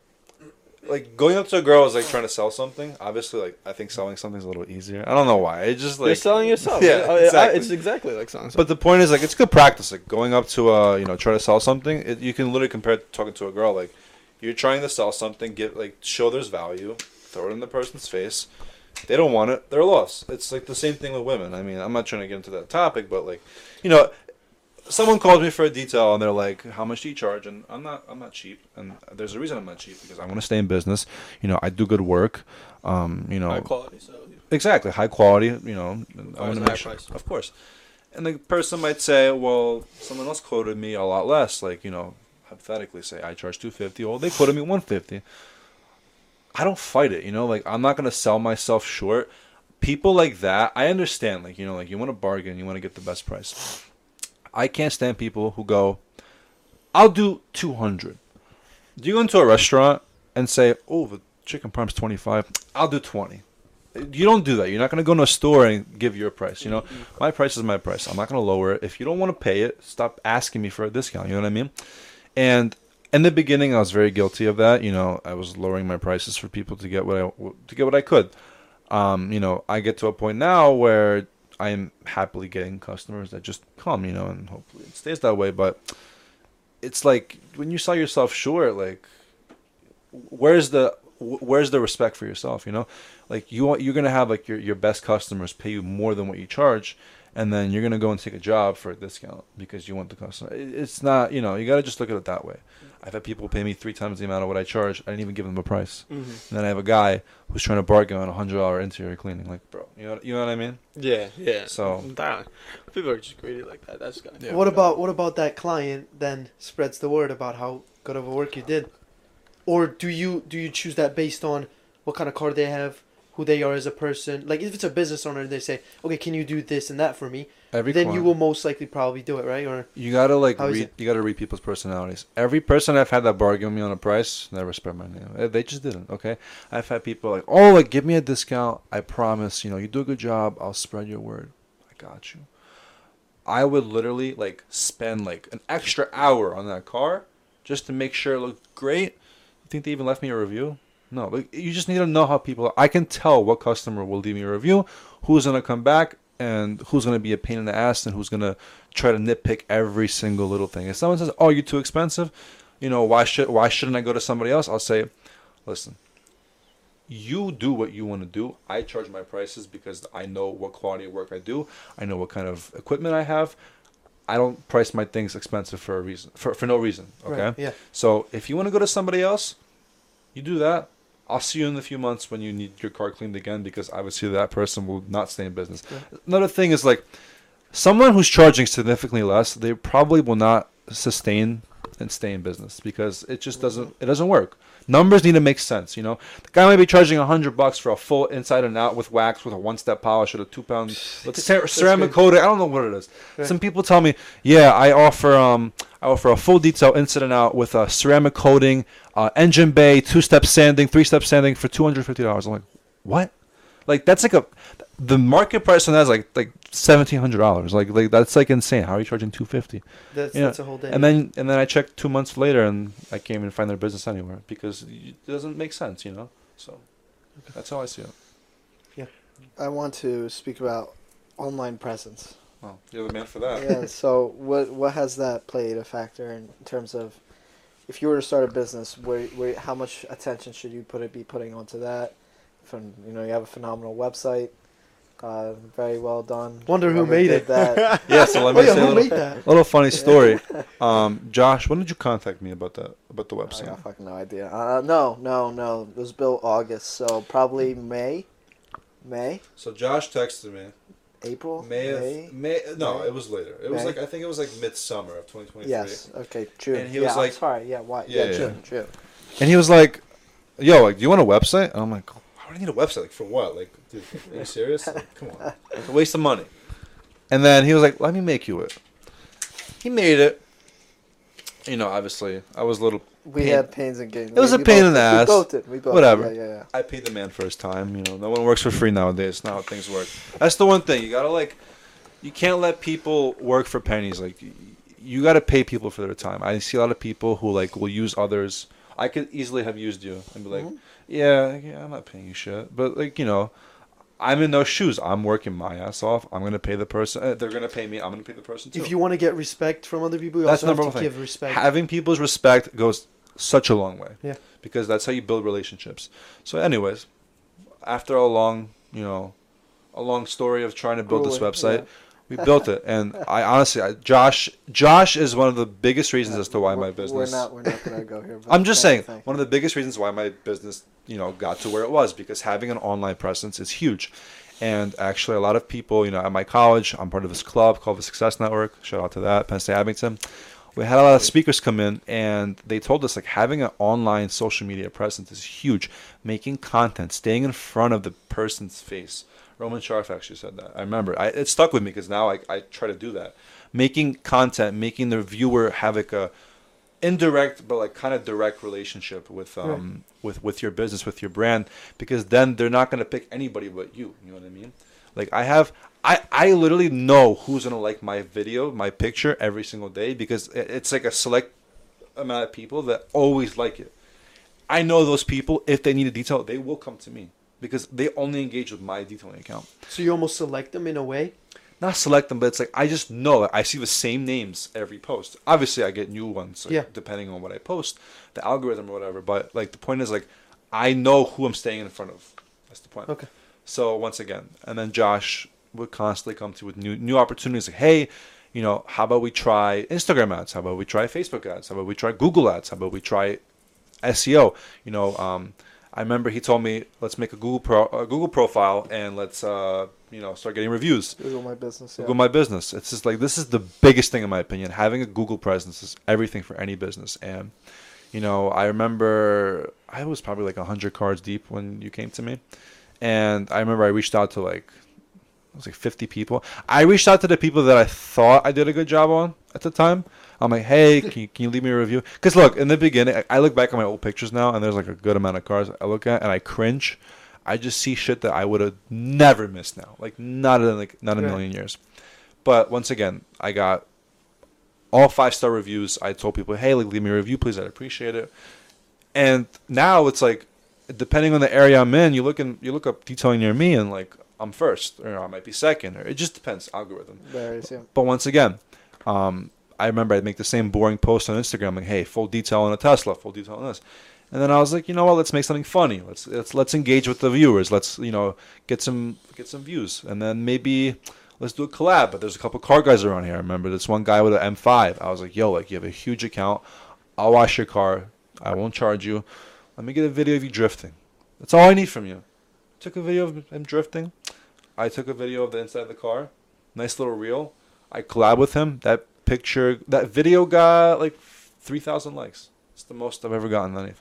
like going up to a girl is like trying to sell something. Obviously, like I think selling something is a little easier. I don't know why. It's just like You're selling yourself. Yeah, I- I- exactly. it's exactly like selling. But the point is, like, it's good practice. Like, going up to, uh, you know, try to sell something. It, you can literally compare it to talking to a girl. Like, you're trying to sell something, get like, show there's value, throw it in the person's face. They don't want it. They're lost. It's like the same thing with women. I mean, I'm not trying to get into that topic, but like, you know, someone calls me for a detail and they're like, "How much do you charge?" And I'm not, I'm not cheap. And there's a reason I'm not cheap because I want to stay in business. You know, I do good work. Um, you know, high quality. So exactly high quality. You know, I want to high make sure, price. of course. And the person might say, "Well, someone else quoted me a lot less." Like, you know, hypothetically, say I charge two fifty. Well, they quoted me one fifty. I don't fight it, you know, like I'm not gonna sell myself short. People like that, I understand, like, you know, like you want to bargain, you want to get the best price. I can't stand people who go, I'll do two hundred. Do you go into a restaurant and say, oh, the chicken parm's twenty-five, I'll do twenty? You don't do that. You're not gonna go to a store and give your price. You know, my price is my price. I'm not gonna lower it. If you don't want to pay it, stop asking me for a discount. You know what I mean? And in the beginning, I was very guilty of that. You know, I was lowering my prices for people to get what I to get what I could. Um, you know, I get to a point now where I am happily getting customers that just come. You know, and hopefully it stays that way. But it's like when you sell yourself short, like where's the where's the respect for yourself? You know, like you want you're gonna have like your your best customers pay you more than what you charge. And then you're going to go and take a job for a discount because you want the customer. It's not, you know, you got to just look at it that way. I've had people pay me three times the amount of what I charge. I didn't even give them a price. Mm-hmm. And then I have a guy who's trying to bargain on a one hundred dollars interior cleaning. Like, bro, you know, you know what I mean? yeah, yeah. So- Entirely. People are just greedy like that. That's kind of What about what about that client then spreads the word about how good of a work you did? Or do you do you choose that based on what kind of car they have, who they are as a person? Like if it's a business owner, they say, okay, can you do this and that for me? Every then client, you will most likely probably do it, right? Or you got to like How is read, it? you got to read people's personalities. Every person I've had that bargain with me on a price, never spread my name. Eh, They just didn't, okay? I've had people like, oh, like give me a discount. I promise, you know, you do a good job. I'll spread your word. I got you. I would literally like spend like an extra hour on that car just to make sure it looked great. You think they even left me a review? No, like you just need to know how people are. I can tell what customer will leave me a review, who's gonna come back, and who's gonna be a pain in the ass, and who's gonna try to nitpick every single little thing. If someone says, "Oh, you're too expensive," you know, why should why shouldn't I go to somebody else? I'll say, "Listen, you do what you want to do. I charge my prices because I know what quality of work I do. I know what kind of equipment I have. I don't price my things expensive for a reason, for for no reason. Okay, Right, yeah. So if you want to go to somebody else, you do that. I'll see you in a few months when you need your car cleaned again because obviously that person will not stay in business. Yeah. Another thing is like someone who's charging significantly less, they probably will not sustain and stay in business because it just doesn't it doesn't work Numbers need to make sense, you know. The guy might be charging a hundred bucks for a full inside and out with wax, with a one-step polish, with a two-pound with cer- ceramic coating. I don't know what it is. Right. Some people tell me, yeah, I offer um, I offer a full detail inside and out with a ceramic coating, uh, engine bay, two-step sanding, three-step sanding for two hundred fifty dollars. I'm like, what? Like that's like a, the market price on that is like like seventeen hundred dollars. Like like that's like insane. How are you charging two fifty? That's Yeah. that's a whole day. And then and then I checked two months later, and I can't even find their business anywhere because it doesn't make sense, you know. So that's how I see it. I want to speak about online presence. Well, you're the man for that. Yeah. So what what has that played a factor in terms of if you were to start a business, where where how much attention should you put it be putting onto that? From you know you have a phenomenal website, uh, very well done. Wonder who Whoever made did it. That. Yeah. So let Oh me yeah, say a who little, made that? little funny story. Um, Josh, when did you contact me about that about the I website? got fucking no idea. Uh, no, no, no. It was built August, so probably May, May, So Josh texted me. April, May of May. No, May? it was later. It was May? like I think it was like midsummer of twenty twenty-three. Yes. Okay. June. And he yeah, was I'm like- sorry. Yeah. Why? Yeah, Yeah. yeah. June. June. And he was like, "Yo, like, do you want a website?" And I'm like, "Why do I need a website? Like, for what? Like, dude, are you serious? Like, come on, it's a waste of money." And then he was like, "Let me make you it." He made it. You know, obviously, I was a little. We Pain. had pains and gains. It was We- a we pain both in the did. ass. We both did. We both Whatever. Did. Yeah, yeah, yeah. I paid the man for his time. You know, no one works for free nowadays. It's not how things work. That's the one thing you gotta like. You can't let people work for pennies. Like, y- you gotta pay people for their time. I see a lot of people who like will use others. I could easily have used you and be like, Mhm. yeah, yeah, I'm not paying you shit. But like, you know, I'm in those shoes. I'm working my ass off. I'm gonna pay the person. Uh, they're gonna pay me. I'm gonna pay the person too. If you want to get respect from other people, you That's also have number to one thing. give respect. Having people's respect goes such a long way. Yeah. Because that's how you build relationships. So, anyways, after a long, you know, a long story of trying to build this Grueling, website, yeah. we built it. And I honestly, I, Josh, Josh is one of the biggest reasons as to why my We're- business. We're not. We're not gonna go here. but I'm just thank you, saying, thank you. one of the biggest reasons why my business, you know, got to where it was, because having an online presence is huge. And actually, a lot of people, you know, at my college, I'm part of this club called the Success Network. Shout out to that, Penn State Abington. We had a lot of speakers come in, and they told us, like, having an online social media presence is huge. Making content, staying in front of the person's face. Roman Sharf actually said that. I remember. I, it stuck with me because now I, I try to do that. Making content, making the viewer have like a indirect but like kind of direct relationship with um Right. with with your business, with your brand, because then they're not going to pick anybody but you. You know what I mean? Like I have I I literally know who's going to like my video, my picture every single day, because it, it's like a select amount of people that always like it. I know those people, if they need a detail, they will come to me because they only engage with my detailing account. So you almost select them in a way. Not select them, but it's like I just know that I see the same names every post. Obviously, I get new ones, like, Yeah. depending on what I post, the algorithm or whatever. But like the point is, like I know who I'm staying in front of. That's the point. Okay. So once again, and then Josh would constantly come to with new new opportunities. Like, hey, you know, how about we try Instagram ads? How about we try Facebook ads? How about we try Google ads? How about we try S E O? You know, um, I remember he told me, let's make a Google pro a Google profile and let's uh, you know start getting reviews. Google my business. Yeah. Google My Business. It's just like this is the biggest thing in my opinion. Having a Google presence is everything for any business. And you know, I remember I was probably like a hundred cards deep when you came to me, and I remember I reached out to like it was like fifty people. I reached out to the people that I thought I did a good job on at the time. I'm like, hey, can you, can you leave me a review? Because look, in the beginning, I, I look back at my old pictures now, and there's like a good amount of cards I look at, and I cringe. I just see shit that I would have never missed now, like not in like not a Right. million years. But once again, I got all five star reviews. I told people, hey, like, leave me a review, please. I'd appreciate it. And now it's like, depending on the area I'm in, you look in, you look up detailing near me, and like I'm first, or I might be second, or it just depends algorithm. Varies, yeah. But once again, um, I remember I'd make the same boring post on Instagram, like, hey, full detail on a Tesla, full detail on this. And then I was like, you know what? Let's make something funny. Let's let's let's engage with the viewers. Let's you know get some get some views, and then maybe let's do a collab. But there's a couple car guys around here. I remember this one guy with an M five. I was like, yo, like you have a huge account. I'll wash your car. I won't charge you. Let me get a video of you drifting. That's all I need from you. Took a video of him drifting. I took a video of the inside of the car. Nice little reel. I collab with him. That picture, that video got like three thousand likes. It's the most I've ever gotten on anything.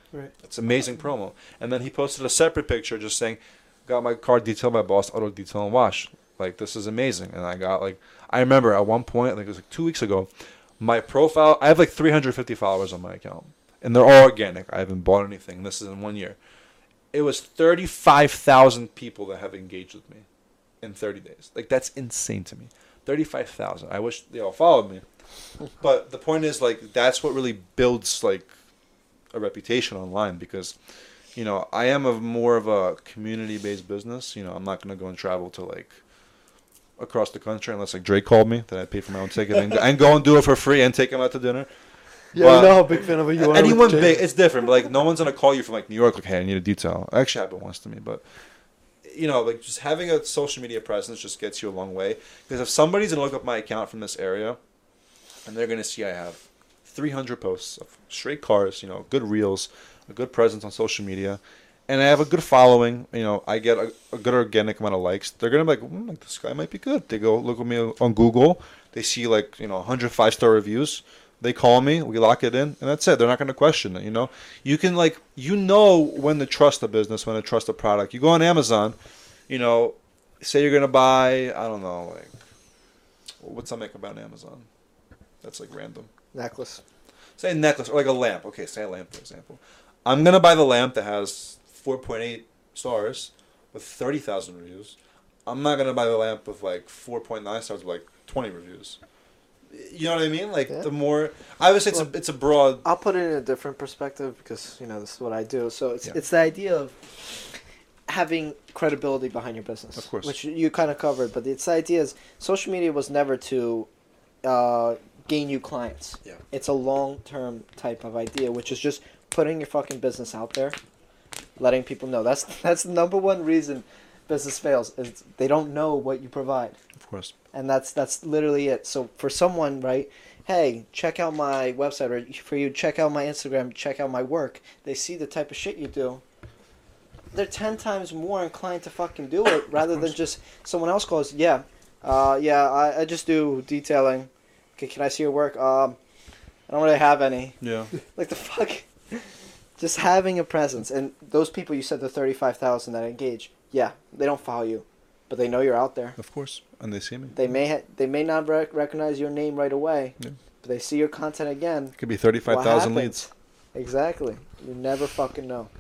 Right. It's amazing promo. And then he posted a separate picture just saying, got my car detailed by Boss Auto Detail and Wash. Like, this is amazing. And I got, like, I remember at one point, I think it was like two weeks ago, my profile, I have like three hundred fifty followers on my account. And they're all organic. I haven't bought anything. This is in one year. It was thirty-five thousand people that have engaged with me in thirty days. Like, that's insane to me. thirty-five thousand. I wish they all followed me. But the point is, like, that's what really builds, like, a reputation online because, you know, I am a more of a community-based business. You know, I'm not going to go and travel to, like, across the country unless, like, Drake called me that I paid for my own ticket and, and go and do it for free and take him out to dinner. Yeah, But I know how big fan of you are. anyone with Jay. big, it's different. But, like, no one's going to call you from, like, New York, like, hey, I need a detail. Actually happened once to me, but... You know, like, just having a social media presence just gets you a long way. Because if somebody's going to look up my account from this area, and they're going to see I have three hundred posts of straight cars, you know, good reels, a good presence on social media, and I have a good following, you know, I get a, a good organic amount of likes, they're going to be like, mm, like, this guy might be good. They go look at me on Google. They see, like, you know, one hundred five-star reviews. They call me, we lock it in, and that's it. They're not going to question it, you know? You can, like, you know when to trust a business, when to trust a product. You go on Amazon, you know, say you're going to buy, I don't know, like, what's something about Amazon? That's, like, random. Necklace. Say a necklace, or like a lamp. Okay, say a lamp, for example. I'm going to buy the lamp that has four point eight stars with thirty thousand reviews. I'm not going to buy the lamp with, like, four point nine stars with, like, twenty reviews. You know what I mean? Like, Yeah. the more... Obviously, it's, Well, a, it's a broad... I'll put it in a different perspective because, you know, this is what I do. So it's Yeah. it's the idea of having credibility behind your business. Of course. Which you kind of covered. But it's the idea is social media was never to uh, gain you clients. Yeah. It's a long-term type of idea, which is just putting your fucking business out there, letting people know. That's that's the number one reason business fails is they don't know what you provide. Of course. And that's that's literally it. So for someone, right, hey, check out my website, or for you, check out my Instagram, check out my work. They see the type of shit you do. They're ten times more inclined to fucking do it rather than just someone else calls, yeah, uh, yeah, I, I just do detailing. Okay, can I see your work? Um, I don't really have any. Yeah. Like the fuck, just having a presence. And those people you said the thirty-five thousand that engage, yeah, they don't follow you, but they know you're out there. Of course. And they see me. They may ha- they may not rec- recognize your name right away, Yeah. but they see your content again. It could be thirty-five thousand What leads. Exactly. You never fucking know.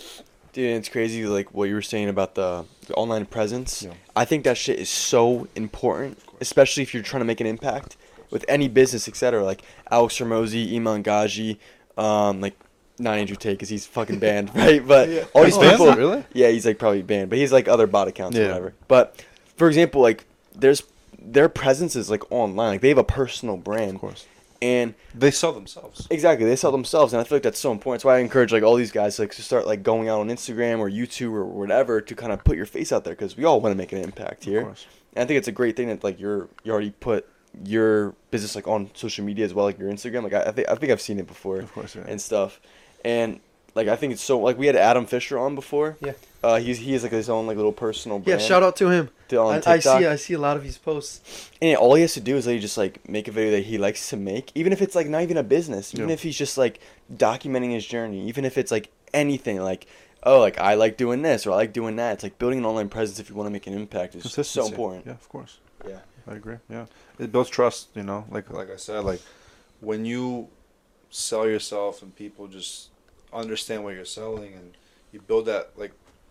Dude, it's crazy, like, what you were saying about the, the online presence. Yeah. I think that shit is so important, especially if you're trying to make an impact with any business, et cetera. Like, Alex Ramosi, Iman Gaji, um, like, not Andrew Tate, because he's fucking banned, right? But Yeah. all these Oh, is people... it really? Yeah, he's, like, probably banned. But he's, like, other bot accounts or Yeah. whatever. But, for example, like, there's... Their presence is, like, online. Like, they have a personal brand. Of course. And... They sell themselves. Exactly, they sell themselves, and I feel like that's so important. That's why I encourage like all these guys like to start like going out on Instagram or YouTube or whatever to kind of put your face out there because we all want to make an impact here. Of course. And I think it's a great thing that like you're you already put your business like on social media as well, like your Instagram. Like I, I think I think I've seen it before Of course, yeah. and stuff, and like I think it's so like we had Adam Fisher on before. Yeah. Uh, he's he has like his own like little personal Yeah, brand. shout out to him. to, on I, I TikTok. see I see a lot of his posts. And all he has to do is like just like make a video that he likes to make, even if it's like not even a business, even Yeah. if he's just like documenting his journey, even if it's like anything like, oh, like I like doing this or I like doing that. It's like building an online presence if you want to make an impact is so Consistency. important. Yeah, of course. Yeah. I agree. Yeah, it builds trust. You know, like like I said, like when you sell yourself and people just understand what you're selling and you build that like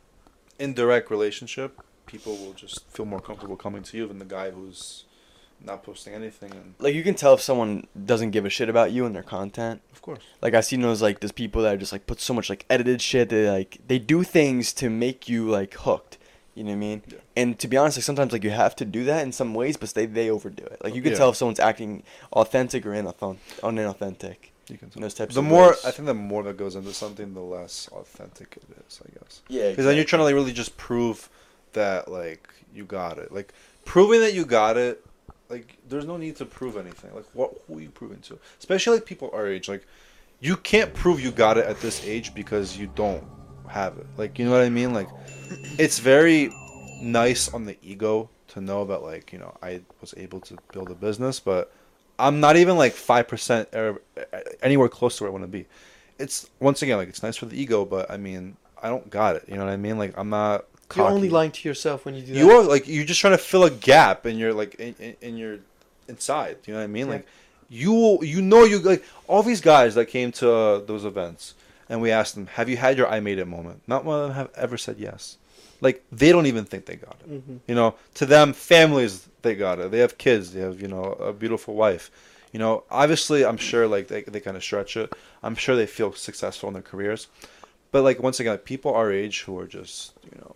indirect relationship, people will just feel more comfortable coming to you than the guy who's not posting anything. And Like you can tell if someone doesn't give a shit about you and their content. of course, Like I've seen those like there's people that just like put so much like edited shit. They like they do things to make you like hooked. You know what I mean? Yeah. And to be honest, like sometimes like you have to do that in some ways, but they they overdo it. Like you can Yeah. tell if someone's acting authentic or inauthentic. Unauthentic. you can. In those types The of more ways. I think, the more that goes into something, the less authentic it is. I guess. Yeah. Because then you're trying to like really just prove that like you got it. Like proving that you got it. Like there's no need to prove anything. Like what? Who are you proving to? Especially like people our age. Like you can't prove you got it at this age because you don't have it. Like you know what I mean? Like it's very nice on the ego to know that like you know I was able to build a business, but I'm not even like five percent anywhere close to where I want to be. it's once again like it's nice for the ego, but I mean I don't got it. You know what I mean? Like I'm not. You're Cocky. only lying to yourself when you do that. You are like you're just trying to fill a gap in your like in, in, in your inside. You know what I mean? Yeah. Like you you know you like all these guys that came to uh, those events, and we asked them, "Have you had your I made it moment?" Not one of them have ever said yes. Like they don't even think they got it. Mm-hmm. You know, to them, families they got it. They have kids. They have you know a beautiful wife. You know, obviously, I'm sure like they they kind of stretch it. I'm sure they feel successful in their careers, but like once again, like, people our age who are just you know.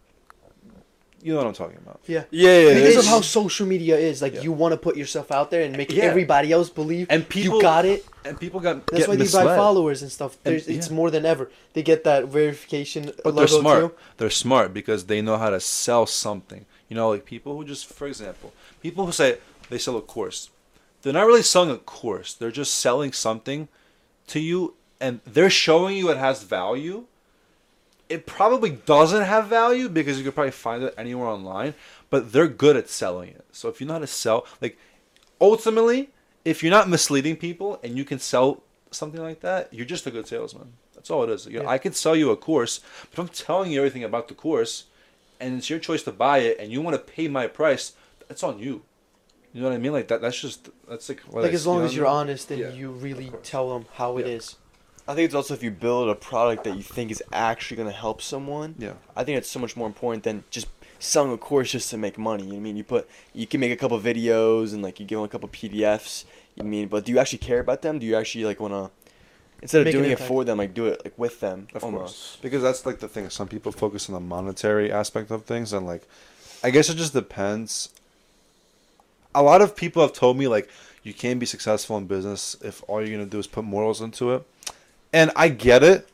You know what I'm talking about. Yeah. Yeah, yeah. Because of it's- how social media is, like Yeah. you want to put yourself out there and make Yeah. everybody else believe And people you got it. And people got That's get why they misled. buy followers and stuff. And- There's, It's yeah. more than ever. They get that verification But logo they're smart. too. They're smart because they know how to sell something. You know, like people who just, for example, people who say they sell a course. They're not really selling a course. They're just selling something to you, and they're showing you it has value. It probably doesn't have value because you could probably find it anywhere online, but they're good at selling it. So if you know how to sell, like, ultimately, if you're not misleading people and you can sell something like that, you're just a good salesman. That's all it is. You know, Yeah. I can sell you a course, but if I'm telling you everything about the course, and it's your choice to buy it, and you want to pay my price, that's on you. You know what I mean? Like that. That's just that's like. what Like I- as long you know as what you're I mean? honest and Yeah, you really of course. tell them how it Yeah. is. I think it's also if you build a product that you think is actually going to help someone. Yeah. I think it's so much more important than just selling a course just to make money. You know what I mean? You put you can make a couple videos and like you give them a couple P D Fs. You know what I mean? But do you actually care about them? Do you actually like want to instead of Make an doing it impact. for them, like do it like with them Of almost. course. Because that's like the thing. Some people focus on the monetary aspect of things, and like, I guess it just depends. A lot of people have told me like, you can't be successful in business if all you're gonna do is put morals into it, and I get it,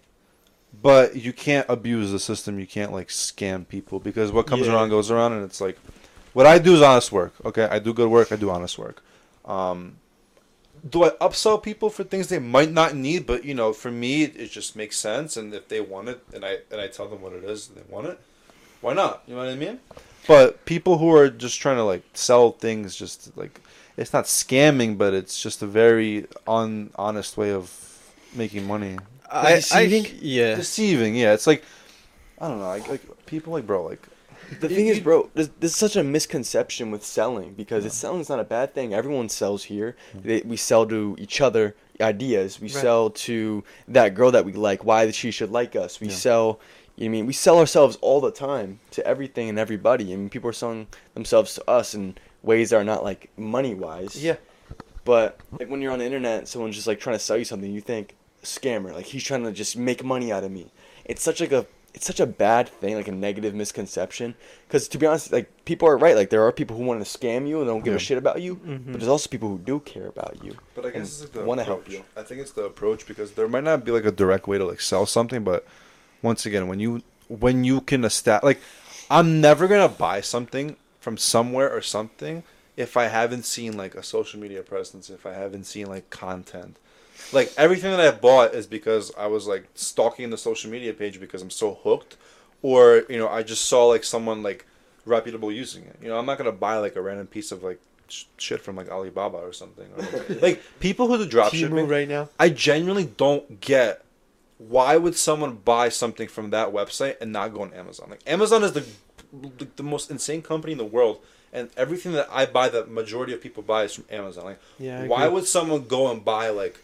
but you can't abuse the system. You can't like scam people because what comes Yeah. around goes around, and it's like, what I do is honest work. Okay, I do good work. I do honest work. Um, do I upsell people for things they might not need? But you know, for me, it just makes sense. And if they want it, and I and I tell them what it is, and they want it, why not? You know what I mean? But people who are just trying to like sell things, just like it's not scamming, but it's just a very un-honest way of making money. I, deceiving? I, yeah. Deceiving, yeah. It's like I don't know, like, like people like bro, like The thing is, bro, there's, there's such a misconception with selling because it's selling's not a bad thing. Everyone sells here. They, we sell to each other ideas. We Right. sell to that girl that we like. Why that she should like us. We Yeah. sell. You know what I mean, we sell ourselves all the time to everything and everybody. I mean, people are selling themselves to us in ways that are not like money wise. Yeah. But like when you're on the internet, someone's just like trying to sell you something. You think scammer, like he's trying to just make money out of me. It's such like a it's such a bad thing, like a negative misconception. Because to be honest, like people are right. Like there are people who want to scam you and don't give Yeah. a shit about you. Mhm. But there's also people who do care about you. But I guess and it's like the wanna approach. help you. I think it's the approach because there might not be like a direct way to like sell something, but once again, when you when you can establish, like, I'm never gonna buy something from somewhere or something if I haven't seen like a social media presence, if I haven't seen like content. Like everything that I bought is because I was like stalking the social media page because I'm so hooked, or you know I just saw like someone like reputable using it. You know I'm not gonna buy like a random piece of like sh- shit from like Alibaba or something. Or, like, like people who do drop Timu shipping, right now. I genuinely don't get why would someone buy something from that website and not go on Amazon. Like Amazon is the the, the most insane company in the world, and everything that I buy, the majority of people buy is from Amazon. Like, Yeah. I why agree. would someone go and buy like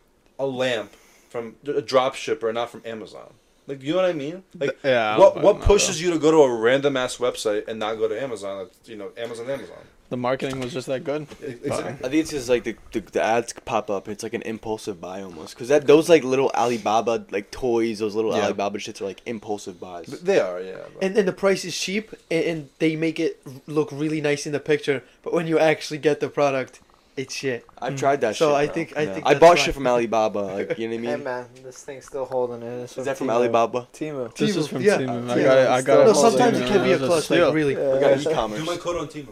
a lamp from a drop shipper, not from Amazon? Like, you know what I mean? Like, Yeah, what but what no, pushes you to go to a random ass website and not go to Amazon? That's, you know, Amazon, Amazon. The marketing was just that good. Exactly. I think it's just like the, the, the ads pop up. It's like an impulsive buy almost. Because that those like little Alibaba like toys, those little Yeah. Alibaba shits are like impulsive buys. They are, yeah. but- And then the price is cheap, and, and they make it look really nice in the picture. But when you actually get the product, it's shit. I've tried that So shit. I bro. think- I Yeah. think I that's bought why. shit from Alibaba. Like, you know what I Hey mean? man, this thing's still holding it. It's Is that from Temu. Alibaba? Timu. This Timu, is from yeah. Timu. I Timu. got it. I got No, it. No, from sometimes Timu. it can be a It was clutch, steal. like really. Yeah. We got Do e-commerce. my code on Temu.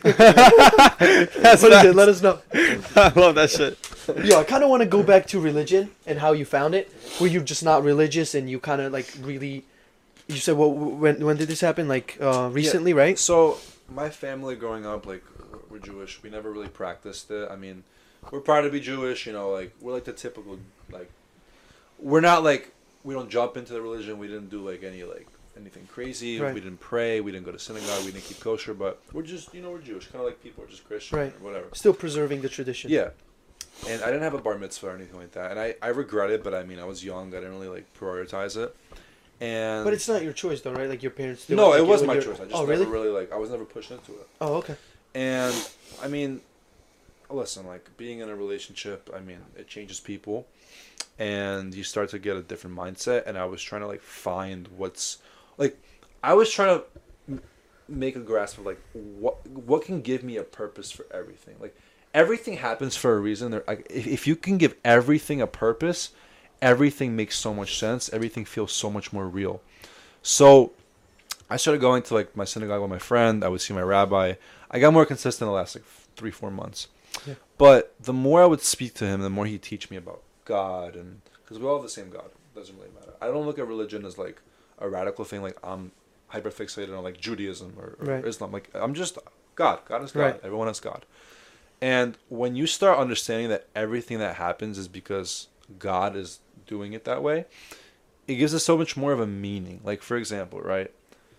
That's What is facts. it? Let us know. I love that shit. Yo, I kind of want to go back to religion and how you found it. Were you just not religious and you kind of like really? You said what? When when did this happen? Like uh, recently, right? So my family growing up, like we're Jewish. We never really practiced it. I mean, we're proud to be Jewish. You know, like we're like the typical like we're not like we don't jump into the religion. We didn't do like any like anything crazy. Right. We didn't pray. We didn't go to synagogue. We didn't keep kosher. But we're just you know we're Jewish, kind of like people are just Christian Right. or whatever. Still preserving the tradition. Yeah. And I didn't have a bar mitzvah or anything like that. And I, I regret it, but I mean, I was young. I didn't really, like, prioritize it. And But it's not your choice, though, right? Like, your parents do No, like, it you- was when my you're- choice. I just oh, never really? really, like, I was never pushed into it. Oh, okay. And, I mean, listen, like, being in a relationship, I mean, it changes people. And you start to get a different mindset. And I was trying to, like, find what's, like, I was trying to m- make a grasp of, like, what what can give me a purpose for everything. Like, everything happens for a reason. There, like, if, if you can give everything a purpose, everything makes so much sense. Everything feels so much more real. So I started going to like my synagogue with my friend. I would see my rabbi. I got more consistent the last like three, four months. Yeah. But the more I would speak to him, the more he'd teach me about God, and because we all have the same God. It doesn't really matter. I don't look at religion as like a radical thing. Like I'm hyper fixated on like Judaism or, or Right. Islam. Like I'm just God. God is God. Right. Everyone has God. And when you start understanding that everything that happens is because God is doing it that way, it gives us so much more of a meaning. Like, for example, right?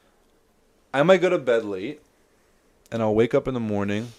I might go to bed late, and I'll wake up in the morning,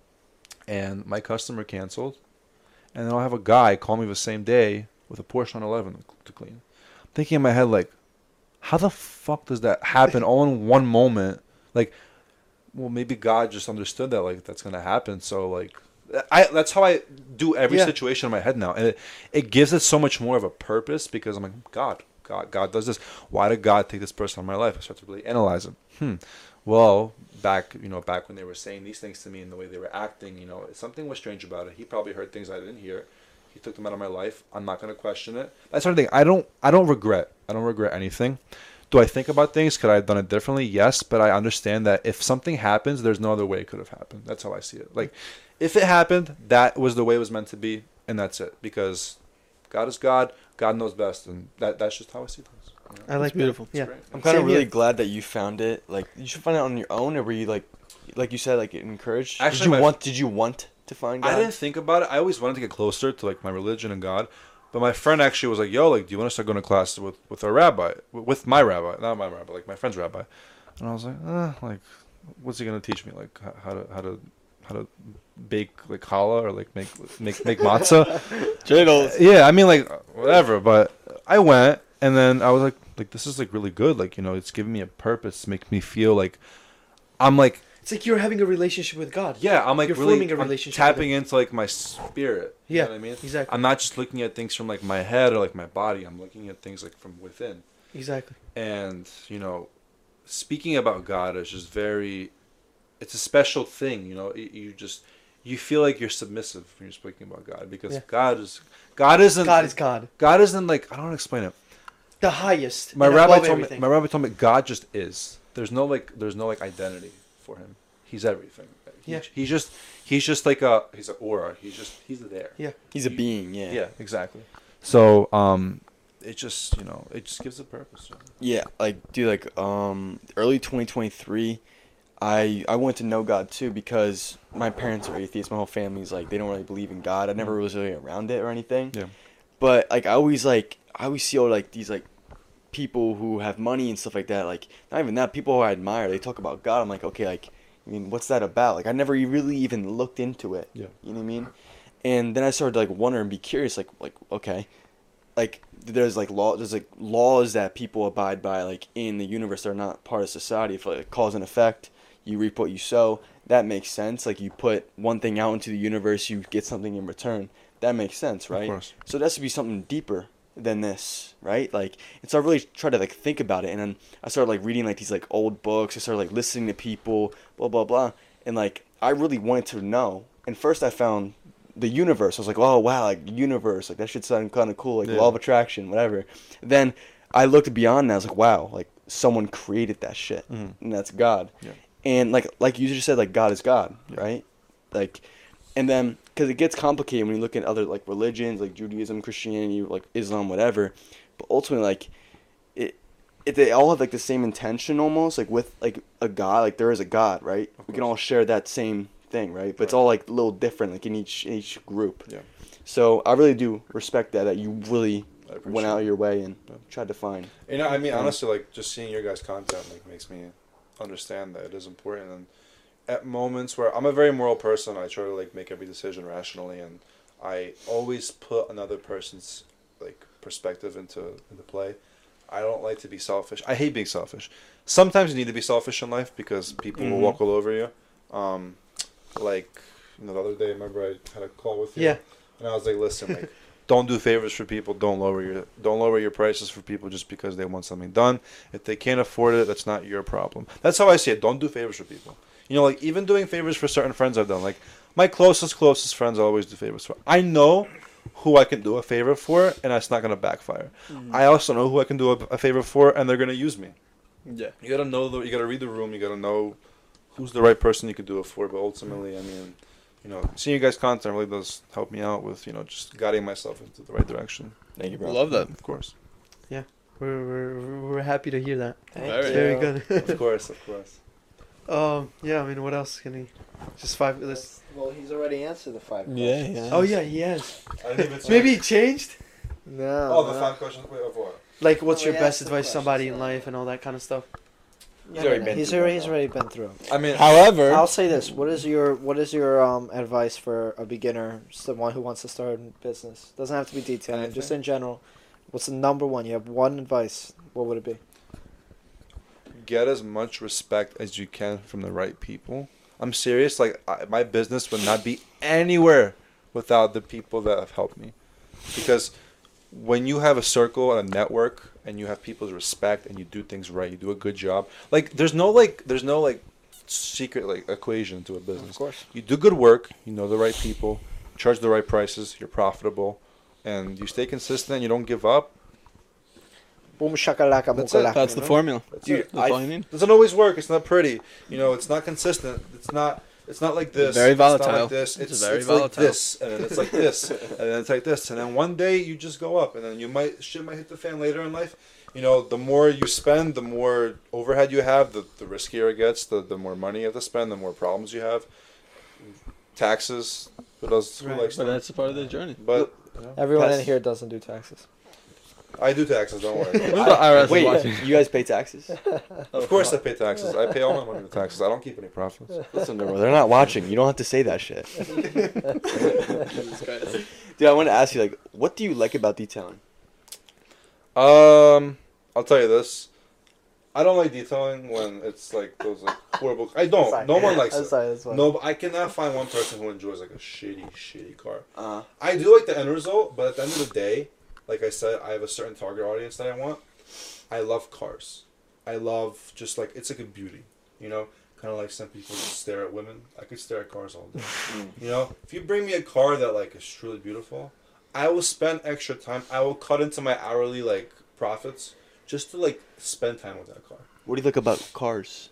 and my customer canceled, and then I'll have a guy call me the same day with a Porsche nine eleven to clean. I'm thinking in my head, like, how the fuck does that happen all in one moment? Like, well, maybe God just understood that, like, that's going to happen. So, like, I that's how I do every Yeah. situation in my head now. And it, it gives it so much more of a purpose because I'm like, God, God, God does this. Why did God take this person in my life? I start to really analyze it. Hmm. Well, back, you know, back when they were saying these things to me and the way they were acting, you know, something was strange about it. He probably heard things I didn't hear. He took them out of my life. I'm not going to question it. That sort of thing. I don't, I don't regret. I don't regret anything. Do I think about things? Could I have done it differently? Yes, but I understand that if something happens, there's no other way it could have happened. That's how I see it. Like, if it happened, that was the way it was meant to be, and that's it. Because God is God. God knows best, and that that's just how I see things. You know? I like It's beautiful. That. Yeah. great. I'm kind of Same really here. glad that you found it. Like, you should find it on your own, or were you like, like you said, like encouraged? Actually, did you my- want? Did you want to find God? I didn't think about it. I always wanted to get closer to like my religion and God. But my friend actually was like, "Yo, like, do you want to start going to class with with our rabbi, with my rabbi, not my rabbi, like my friend's rabbi?" And I was like, "Uh, like, what's he gonna teach me? Like, h- how to how to how to bake like challah or like make make make matzah?" Dreidels. Yeah, I mean, like, whatever. But I went, and then I was like, like, this is like really good. Like, you know, it's giving me a purpose, makes me feel like I'm like. It's like you're having a relationship with God. Yeah, I'm like You're really forming a I'm relationship with tapping into like my spirit. You Yeah, know what I mean? exactly. I'm not just looking at things from like my head or like my body. I'm looking at things like from within. Exactly. And, you know, speaking about God is just very, it's a special thing, you know. You, you just, you feel like you're submissive when you're speaking about God because Yeah. God is, God isn't, God is God. God isn't like, I don't know how to explain it. The highest. My and rabbi above told everything. me, my rabbi told me God just is. There's no like, there's no like identity for him. He's everything. He, Yeah. He's just, he's just like a, he's an aura. He's just, he's there. Yeah. He's a being. Yeah. Yeah, exactly. So, um, it just, you know, it just gives a purpose. Right? Yeah, like dude, like um, early twenty twenty-three, I I went to know God too because my parents are atheists. My whole family's like they don't really believe in God. I never was really around it or anything. Yeah. But like I always like I always see all like these like people who have money and stuff like that. Like not even that, people who I admire. They talk about God. I'm like, okay, like I mean, what's that about? Like I never e- really even looked into it. Yeah. You know what I mean? And then I started to like wonder and be curious. Like like okay, like there's like law there's like laws that people abide by like in the universe that are not part of society. If like cause and effect, you reap what you sow. That makes sense. Like you put one thing out into the universe, you get something in return. That makes sense, right? Of course. So there has to be something deeper than this, right? Like, and so I really tried to like think about it, and then I started like reading like these like old books. I started like listening to people, blah blah blah, and like I really wanted to know. And first I found the universe. I was like, oh wow, like universe, like that should sound kind of cool, like Yeah. law of attraction, whatever. Then I looked beyond that. I was like, wow, like someone created that shit, Mhm. and that's God. Yeah. And like like you just said, like God is God, Yeah. right? Like, and then because it gets complicated when you look at other like religions, like Judaism, Christianity, like Islam, whatever. But ultimately, like it, it they all have like the same intention almost, like with like a God. Like there is a God, right? Of We can course. all share that same thing, right? But it's Right. all like a little different, like in each in each group. Yeah. So I really do respect that that you really I appreciate went out it. of your way and tried to find. You know, I mean, Yeah. honestly, like just seeing your guys' content like makes me understand that it is important. And at moments where I'm a very moral person, I try to like make every decision rationally, and I always put another person's like perspective into into play. I don't like to be selfish. I hate being selfish. Sometimes you need to be selfish in life because people will Mhm. walk all over you. Um, like you know, the other day, remember I had a call with you, Yeah. and I was like, listen, like. Don't do favors for people. Don't lower your don't lower your prices for people just because they want something done. If they can't afford it, that's not your problem. That's how I see it. Don't do favors for people. You know, like even doing favors for certain friends I've done. Like my closest closest friends, I always do favors for. I know who I can do a favor for, and it's not gonna backfire. Mm-hmm. I also know who I can do a, a favor for, and they're gonna use me. Yeah. You gotta know the. You gotta read the room. You gotta know who's the right person you can do it for. But ultimately, I mean. You know, seeing you guys' content really does help me out with, you know, just guiding myself into the right direction. Thank you, I bro. love that. Of course. We're, we're we're happy to hear that. Thank Very. you. Very good. Of course, of course. Um. Yeah. I mean, what else can he? Just five. Let's. Well, he's already answered the five Yeah, questions. yeah. Oh yeah, he has. I didn't even Maybe he changed. No. Oh, the no. five questions. Wait, of what? Like, what's No, your he best asked the advice to somebody in questions, yeah. life and all that kind of stuff? No, He's already no, been he's through already, that, he's though. already been through 'em. I mean, However, I'll say this: what is your what is your um advice for a beginner, someone who wants to start a business? Doesn't have to be detailed, just Anything? in general. What's the number one? You have one advice. What would it be? get as much respect as you can from the right people. I'm serious. Like I, my business would not be anywhere without the people that have helped me, because when you have a circle and a network and you have people's respect and you do things right, you do a good job. Like there's no like there's no like secret like equation to a business. Of course. You do good work, you know the right people, charge the right prices, you're profitable, and you stay consistent. You don't give up. Boom shakalaka That's it. mukalaka. that's the formula. That's Dude, it. That's I- all you need. Doesn't always work. It's not pretty. You know, it's not consistent. It's not. It's not like this. Very It's not volatile. like this. It's It's, very it's like volatile. this, and then it's like this, and then it's like this, and then one day you just go up, and then you might shit might hit the fan later in life. You know, the more you spend, the more overhead you have, the, the riskier it gets. The the more money you have to spend, the more problems you have. Taxes. Who does? Who Right. likes But them? that's a part of the journey. But you know, Everyone in Pass. here doesn't do taxes. I do taxes. Don't worry. What if the I R S is Wait, watching? you guys pay taxes? Of course, I pay taxes. I pay all my money in taxes. I don't keep any profits. Listen, bro, they're not watching. You don't have to say that shit. Dude, I want to ask you, like, what do you like about detailing? Um, I'll tell you this. I don't like detailing when it's like those like horrible. I don't. Sorry. No one likes I'm it. sorry, that's fine. No, but I cannot find one person who enjoys like a shitty, shitty car. Uh, I do like the end result, but at the end of the day, like I said, I have a certain target audience that I want. I love cars. I love just like it's like a beauty, you know. Kind of like some people just stare at women. I could stare at cars all day. You know, if you bring me a car that like is truly beautiful, I will spend extra time. I will cut into my hourly like profits just to like spend time with that car. what do you like about cars?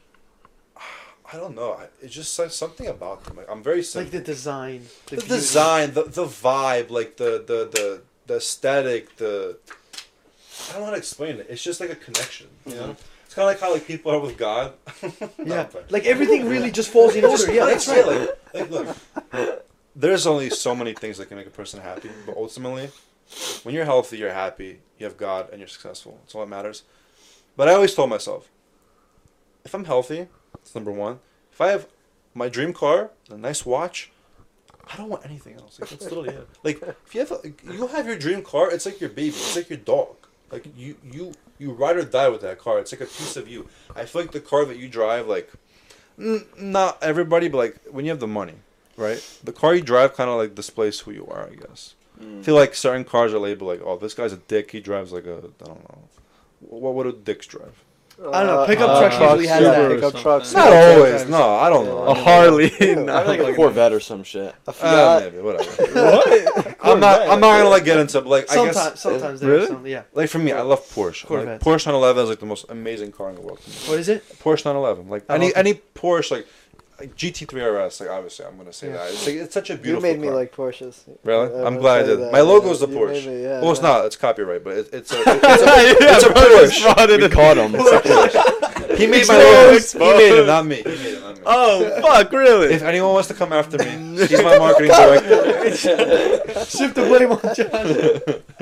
I don't know. I, it just says something about them. Like I'm very Like simple. the design, the, the beauty. design, the the vibe, like the the the the aesthetic, the I don't know how to explain it. It's just like a connection, you know. It's kind of like how like people are with God. No, Yeah, I'm fine. like everything really just falls in It just order. Yeah, that's clicks, right. Like, like look, there's only so many things that can make a person happy, but ultimately, when you're healthy, you're happy. You have God, and you're successful. That's all that matters. But I always told myself, if I'm healthy, that's number one. If I have my dream car, a nice watch, I don't want anything else. Like that's literally it. Like if you have, a, you have your dream car, it's like your baby. It's like your dog. Like you, you, you ride or die with that car. It's like a piece of you. I feel like the car that you drive, like, n- not everybody, but like when you have the money, right? The car you drive kind of like displays who you are, I guess. I feel like certain cars are labeled like, oh, this guy's a dick. He drives like a, I don't know. What what do dicks drive? I don't know, pickup Uh, trucks usually has yeah, that. Pickup Or trucks. Not yeah, always. trucks. No, I don't know. A Harley. I like a Corvette or some shit. A Uh, Fiat. maybe whatever. What? I'm not. I'm not gonna like get into but, like. I Sometimes, guess sometimes Really? there's some. Yeah. like for me, I love Porsche. Like, Corvette. Porsche nine eleven is like the most amazing car in the world to me. What is it? Porsche nine eleven. Like Oh, any okay. any Porsche like, like G T three R S. Like obviously, I'm gonna say Yeah. that. It's like it's such a You beautiful. made me car. like Porsches. Really? I- I I'm will glad I say did. that, My yeah. logo's the You Porsche. made me, yeah, well, it's yeah. not. It's copyright, but it, it's a it's a, it's a Porsche. We caught him. He made my Exposed. logo. He made it, not me. He made it, not me. Oh, fuck, really? If anyone wants to come after me, he's my marketing director. Shift the blame on John.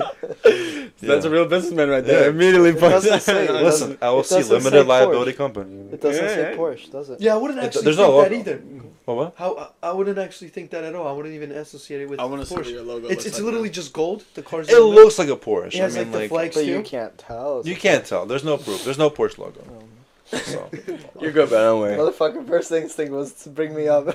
That's Yeah. a real businessman right there. Yeah. Immediately It points doesn't say- out. it Listen, L L C, it doesn't limited say liability Porsche. company. It doesn't Yeah, say yeah. Porsche, does it? Yeah, I wouldn't It- actually there's think no that logo. either. What? What? How I I wouldn't actually think that at all. I wouldn't even associate it with I want to see what Porsche. your logo It's looks it's like literally now. just gold. The cars. It looks like a Porsche. It has I mean, like the like, flags But too. you can't tell. It's you a can't tell. There's no proof. There's no Porsche logo. Um, So, You're good, but don't worry. Motherfucker, first instinct was to bring me up.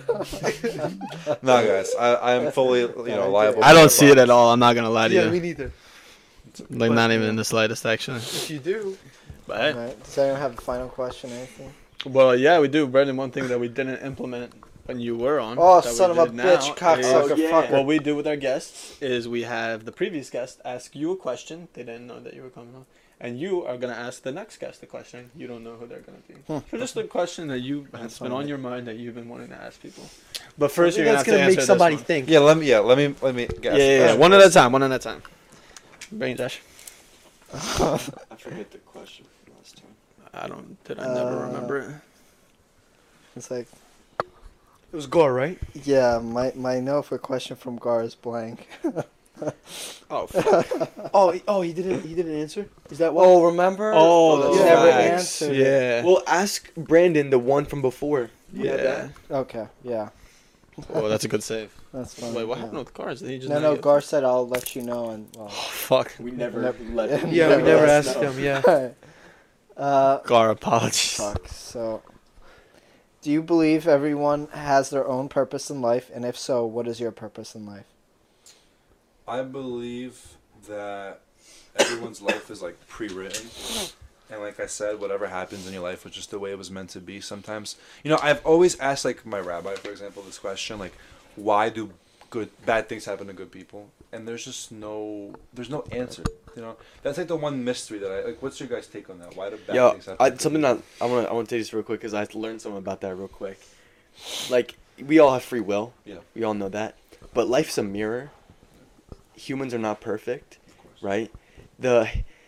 nah, guys, I I am fully you know liable. I for don't my see it at problems. all. I'm not gonna lie to Yeah, you. me neither. Like But, not even yeah. in the slightest, actually. If you do, But hey. Alright, does anyone have a final question or anything? Well, yeah, we do. Brendan, one thing that we didn't implement when you were on. Oh, that we son of a did bitch, now cocksucker, Oh, yeah. fucker. What we do with our guests is we have the previous guest ask you a question. They didn't know that you were coming on. And you are going to ask the next guest a question. You don't know who they're going to be. Hmm. So just a question that you has That's been fine. on your mind that you've been wanting to ask people. But first, you're that's going to gonna have to make answer somebody this one. think. Yeah, let me. Yeah, let me. Let me. Yeah, yeah, yeah. One at a time. One at a time. Bring it, Josh. I forget the question from last time. I don't. Did I never Uh, remember it? It's like, It was Gar, right? yeah, my my no for question from Gar is blank. Oh, fuck. Oh, he- oh, he didn't. He didn't answer. Is that why? Oh, remember? Oh, You that's never facts. answered it. Yeah. Well, ask Brandon the one from before. You had yeah. that? Okay, yeah, Oh, that's a good save. that's fine. Wait, what yeah. happened with cars? Did he just No, not no, get- Gar said I'll let you know, and well, Oh, fuck. We never Never- let yeah, him. yeah, we never never let asked us him. Yeah. uh, Gar, apologies. fuck. So, do you believe everyone has their own purpose in life, and if so, what is your purpose in life? I believe that everyone's life is like pre-written, and like I said, whatever happens in your life was just the way it was meant to be. Sometimes, you know, I've always asked like my rabbi, for example, this question, like, why do good bad things happen to good people? And there's just no, there's no answer. You know, that's like the one mystery that I like. What's your guys' take on that? Why do bad Yo, things happen? I, to good something people? that I want to I want to tell you this real quick because I learned something about that real quick. Like we all have free will. Yeah. We all know that. But life's a mirror. Humans are not perfect, right? The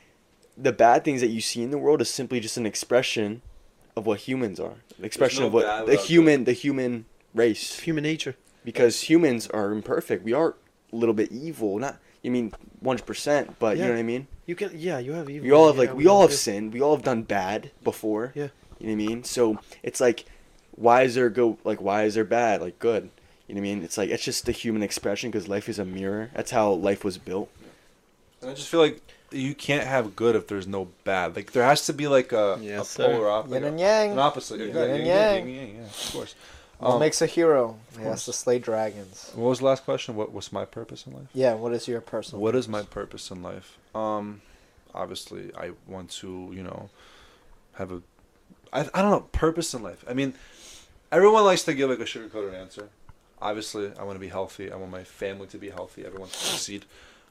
the bad things that you see in the world is simply just an expression of what humans are. An expression no of bad what the without human the human race. Human nature. Because humans are imperfect. We are a little bit evil. Not you mean one hundred percent, but you Yeah. know what I mean? You can. Yeah, you have evil. We all have yeah, like we all have do. sinned. We all have done bad before. Yeah. You know what I mean? So it's like, why is there go like why is there bad like good? You know what I mean? It's like it's just the human expression because life is a mirror. That's how life was built. And I just feel like you can't have good if there's no bad. Like there has to be like a, Yes, a sir. polar op- like Yin a- and yang. an opposite. Yin Yeah, and yin yang. yin yang, yeah, of course. What Um, makes a hero? He course. has to slay dragons. What was the last question? What what's my purpose in life? Yeah, what is your personal? What is my purpose in life? Um, obviously, I want to, you know, have a, I, I don't know, purpose in life. I mean, everyone likes to give like a sugar-coated answer. Obviously, I want to be healthy. I want my family to be healthy. Everyone to succeed.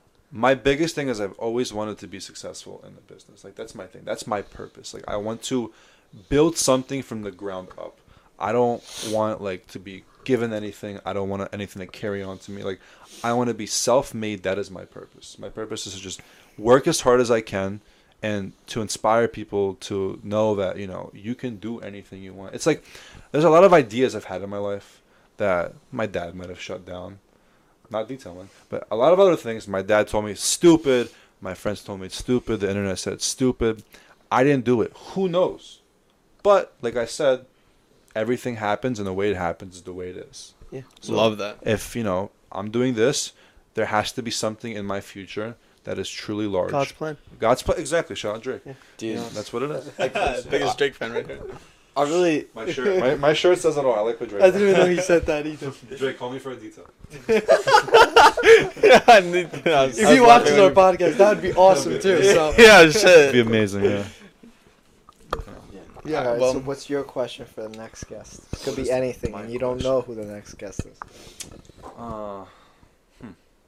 My biggest thing is I've always wanted to be successful in the business. Like that's my thing. That's my purpose. Like I want to build something from the ground up. I don't want like to be given anything. I don't want anything to carry on to me. Like I want to be self-made. That is my purpose. My purpose is to just work as hard as I can and to inspire people to know that, you know, you can do anything you want. It's like there's a lot of ideas I've had in my life that my dad might have shut down. Not detailing, but a lot of other things my dad told me it's stupid. My friends told me it's stupid. The internet said it's stupid. I didn't do it. Who knows? But like I said, everything happens and the way it happens is the way it is. Yeah. So Love that. if, you know, I'm doing this, there has to be something in my future that is truly large. God's plan. God's plan. Exactly. Shout out Drake. Yeah. Dude, Yeah, that's what it is. Biggest Drake fan right here. I really My shirt. My, my shirt says it all. I like what Drake. I didn't even know he said that either. Drake, call me for a detail. yeah, I need, I was- If I he was watches laughing our when podcast, that would be awesome too. So you- Yeah, It'd be shit. amazing. Yeah. Yeah. Alright, so well- what's your question for the next guest? It could What be is anything, my and you don't question? know who the next guest is. Uh, hmm.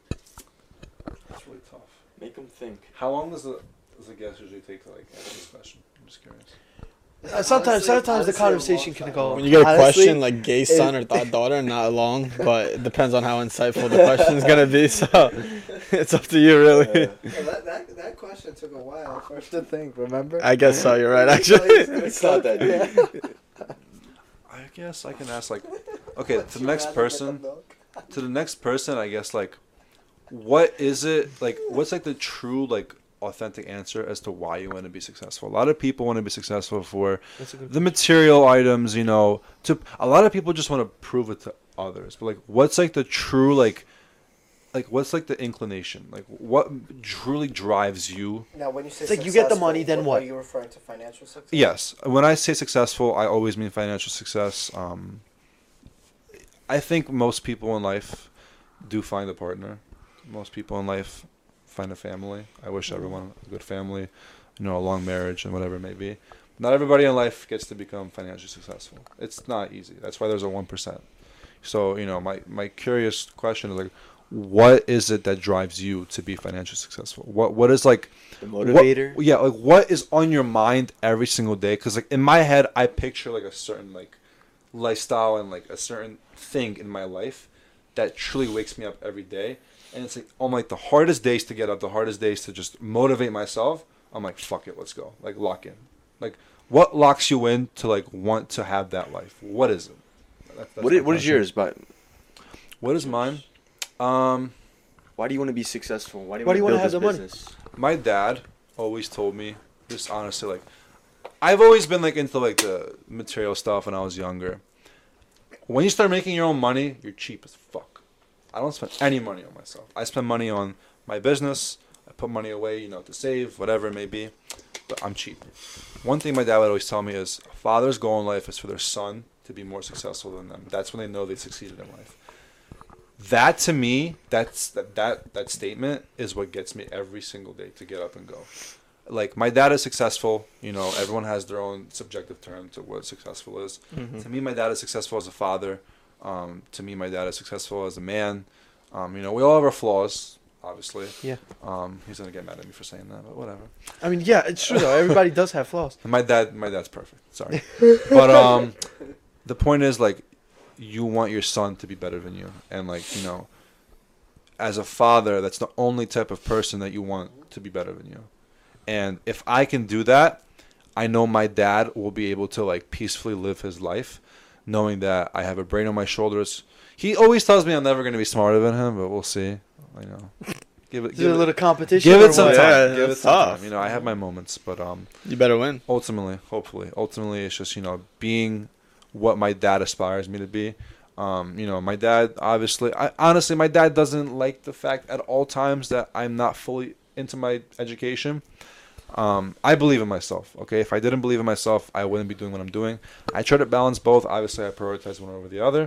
That's really tough. make them think. How long does the does the guest usually take to like answer this question? I'm just curious. Uh, sometimes, Honestly- sometimes the honestly, a conversation long can time. go. When you get a Honestly, question like gay son or th- daughter, not long, but it depends on how insightful the question is gonna be. So it's up to you, really. that, that, that question took a while for us to think, remember? I guess so. You're right, actually. It's not that deep. I guess I can ask like, okay, to the next person, to the next person, I guess like, what is it like? What's like the true like authentic answer as to why you want to be successful? A lot of people want to be successful for That's a good the material items, you know. To a lot of people just want to prove it to others. But like, what's like the true like, like what's like the inclination? Like, what truly drives you? Now, when you say It's like you get the successful, money, then what? Are you referring to financial success? Yes, when I say successful, I always mean financial success. Um, I think most people in life do find a partner. Most people in life find a family. I wish everyone a good family, you know, a long marriage and whatever it may be. Not everybody in life gets to become financially successful. It's not easy. That's why there's a one percent. So, you know, my, my curious question is like, what is it that drives you to be financially successful? What What is like... The motivator? What, yeah, like what is on your mind every single day? Because like in my head, I picture like a certain like lifestyle and like a certain thing in my life that truly wakes me up every day. And it's like on like the hardest days to get up, the hardest days to just motivate myself, I'm like, fuck it, let's go. Like lock in. Like what locks you in to like want to have that life? What is it? That, What is, what is yours? But What is mine? Um, why do you want to be successful? Why do you Why do you want wanna to have build the this money? business? my dad always told me, just honestly, like, I've always been like into like the material stuff when I was younger. When you start making your own money, you're cheap as fuck. I don't spend any money on myself. I spend money on my business. I put money away, you know, to save, whatever it may be. But I'm cheap. One thing my dad would always tell me is, a father's goal in life is for their son to be more successful than them. That's when they know they succeeded in life. That to me, that's that, that that statement is what gets me every single day to get up and go. Like my dad is successful, you know, everyone has their own subjective term to what successful is. Mm-hmm. To me, my dad is successful as a father. Um, to me, my dad is successful as a man. Um, you know, we all have our flaws, obviously. Yeah. Um, he's gonna get mad at me for saying that, but whatever. I mean, yeah, it's true though. Everybody does have flaws. And my dad, my dad's perfect. Sorry, but um, the point is like, you want your son to be better than you, and like you know, as a father, that's the only type of person that you want to be better than you. And if I can do that, I know my dad will be able to like peacefully live his life, knowing that I have a brain on my shoulders. He always tells me I'm never going to be smarter than him, but we'll see. I know. Give it, Is give it a it, little competition? give or it some what? time. Yeah, give it that's some tough. time. You know, I have my moments, but um, You better win. ultimately, hopefully, ultimately, it's just you know being what my dad aspires me to be. Um, you know, my dad obviously, I honestly, my dad doesn't like the fact at all times that I'm not fully into my education. Um, I believe in myself. Okay, if I didn't believe in myself, I wouldn't be doing what I'm doing. I try to balance both. Obviously, I prioritize one over the other.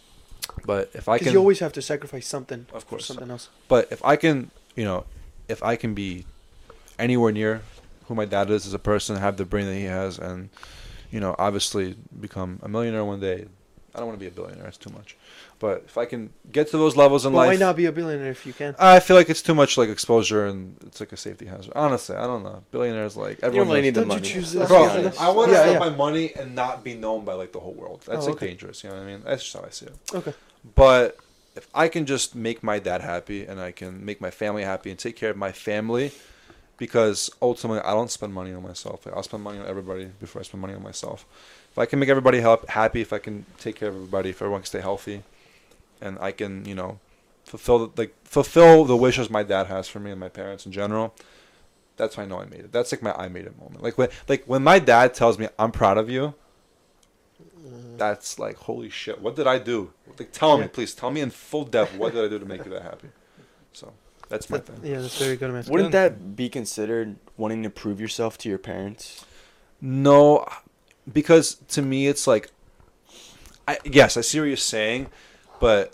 But if I Because can, you always have to sacrifice something Of for course. something else. but if I can, you know, if I can be anywhere near who my dad is as a person, have the brain that he has, and you know, obviously become a millionaire one day. I don't want to be a billionaire; it's too much. But if I can get to those levels in But life, why not be a billionaire if you can? I feel like it's too much like exposure, and it's like a safety hazard. Honestly, I don't know. Billionaires like You everyone. don't really knows- need the Don't you money. choose let's this? be Bro, honest. I want to Yeah, spend yeah. my money and not be known by like the whole world. That's Oh, like okay. dangerous. You know what I mean? That's just how I see it. Okay. But if I can just make my dad happy and I can make my family happy and take care of my family, because ultimately I don't spend money on myself. Like, I'll spend money on everybody before I spend money on myself. If I can make everybody help happy, if I can take care of everybody, if everyone can stay healthy, and I can, you know, fulfill the, like fulfill the wishes my dad has for me and my parents in general, that's when I know I made it. That's like my I made it moment. Like when like when my dad tells me I'm proud of you, that's like holy shit. What did I do? Like tell me, Yeah. please tell me in full depth what did I do to make you that happy. So that's my That- thing. yeah, that's very good, man. Wouldn't that be considered wanting to prove yourself to your parents? No, because to me it's like, I yes I see what you're saying, but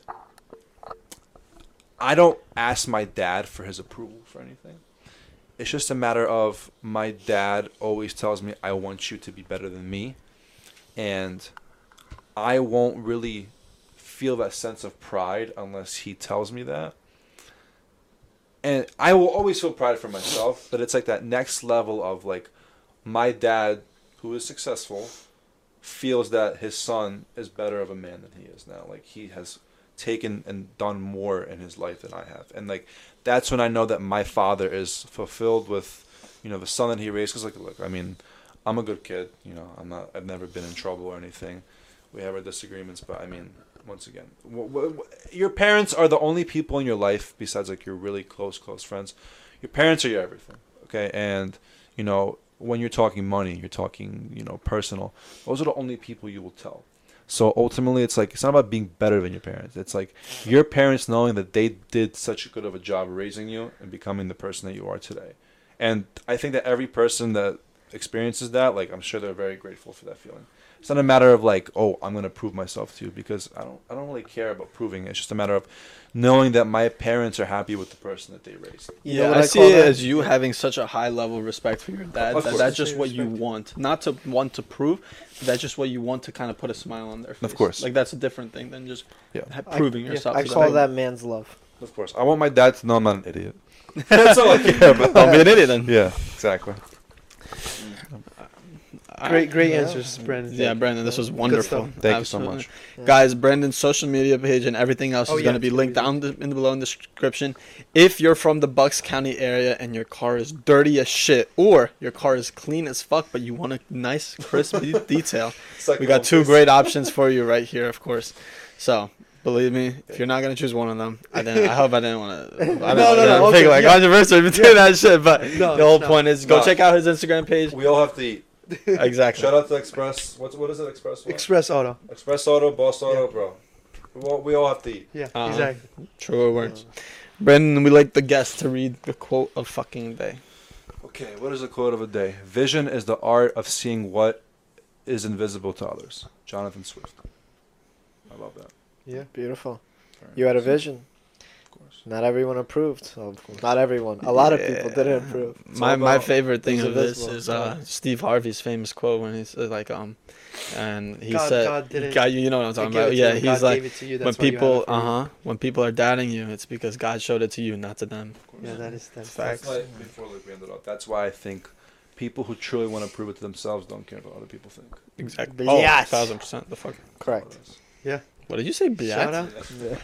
I don't ask my dad for his approval for anything. It's just a matter of my dad always tells me I want you to be better than me, and I won't really feel that sense of pride unless he tells me that. And I will always feel pride for myself, but it's like that next level of like my dad, who is successful, feels that his son is better of a man than he is now. Like he has taken and done more in his life than I have. And like that's when I know that my father is fulfilled with, you know, the son that he raised. Because like, look, I mean, I'm a good kid. You know, I'm not. I've never been in trouble or anything. We have our disagreements, but I mean, once again. W- w- w- your parents are the only people in your life besides like your really close, close friends. Your parents are your everything, okay? And, you know, when you're talking money, you're talking, you know, personal. Those are the only people you will tell. So ultimately, it's like, it's not about being better than your parents. It's like your parents knowing that they did such a good of a job raising you and becoming the person that you are today. And I think that every person that experiences that, like, I'm sure they're very grateful for that feeling. It's not a matter of like, oh, I'm gonna prove myself to you, because I don't, I don't really care about proving. It's just a matter of knowing that my parents are happy with the person that they raised. You know Yeah, what I, I see call it that? as you having such a high level of respect for your dad. Of That course. that's just what you Respect. want, not to want to prove. But that's just what you want to kind of put a smile on their face. Of course. like that's a different thing than just Yeah. ha- I- proving yeah, yourself. I to call them. that man's love. Of course, I want my dad to know I'm not an idiot. That's all I care about. Don't be an idiot then. Yeah, exactly. Great, great Yeah. answers, Brandon. Yeah, Brandon, this was wonderful. stuff. Thank Absolutely. you so much. Yeah. Guys, Brandon's social media page and everything else Oh, is yeah, going to be it's linked gonna down the, in the below in the description. If you're from the Bucks County area and your car is dirty as shit, or your car is clean as fuck, but you want a nice, crisp de- detail, we got two great options for you right here, of course. So, believe me, if you're not going to choose one of them, I didn't. I hope I didn't want to. I didn't No, no, wanna no, pick okay, like yeah. controversy between Yeah. that shit, but No, the whole no. point is go No. check out his Instagram page. We all have to eat. Exactly. Shout out to Express. What's what is it? Express. What? Express Auto. Express Auto, Boss Auto, bro. We all, we all have to eat. Yeah, Uh-huh. exactly. Truer words. Brandon, we like the guest to read the quote of fucking day. Okay, what is the quote of the day? Vision is the art of seeing what is invisible to others. Jonathan Swift. I love that. Yeah. Beautiful. Very You had a nice. vision. Of course. Not everyone approved. So not everyone. A lot of people Yeah. didn't approve. My all my about favorite thing things of this invisible. is uh, Steve Harvey's famous quote when he's uh, like um, and he God- said, God didn't God, you, you know what I'm I talking give it about? to Yeah, you. he's God like gave it to you, when that's why you have people it for uh you. huh when people are doubting you, it's because God showed it to you, not to them. Yeah, that is that's Facts. That's why, before like, we ended up, that's why I think people who truly want to prove it to themselves don't care what other people think. Exactly. Biatch. Oh, thousand percent. The fuck. Correct. What did you say? Shout Biatch? out.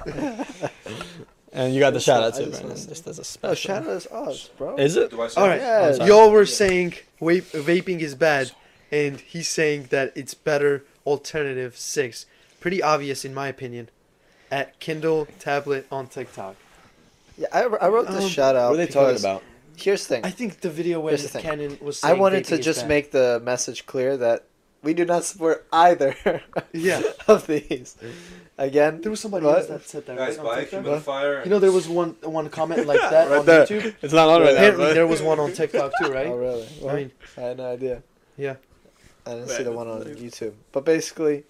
Yeah. And you got the Just shout not- out I too, just Brandon. want- Just as a Oh, special. shout out to us, bro. Is it? Do I say All that? right, Yeah. sorry. y'all were saying vape, vaping is bad, and he's saying that it's better alternative six. Pretty obvious in my opinion. At Kindle tablet on TikTok. Yeah, I, I wrote this Um, shout out. What are they talking because about? Here's the thing. I think the video when Here's the thing. Canon was I saying wanted vaping to is just bad. make the message clear that we do not support either Yeah. of these. Again, There was somebody What? else that said that. Guys, right, on buy a TikTok? humidifier. You know, there was one one comment like that Right on there. YouTube. It's not on right now. Apparently, but- there was one on TikTok too, right? oh really? Well, I mean, I had no idea. yeah. I didn't Right. see the one on YouTube. But basically,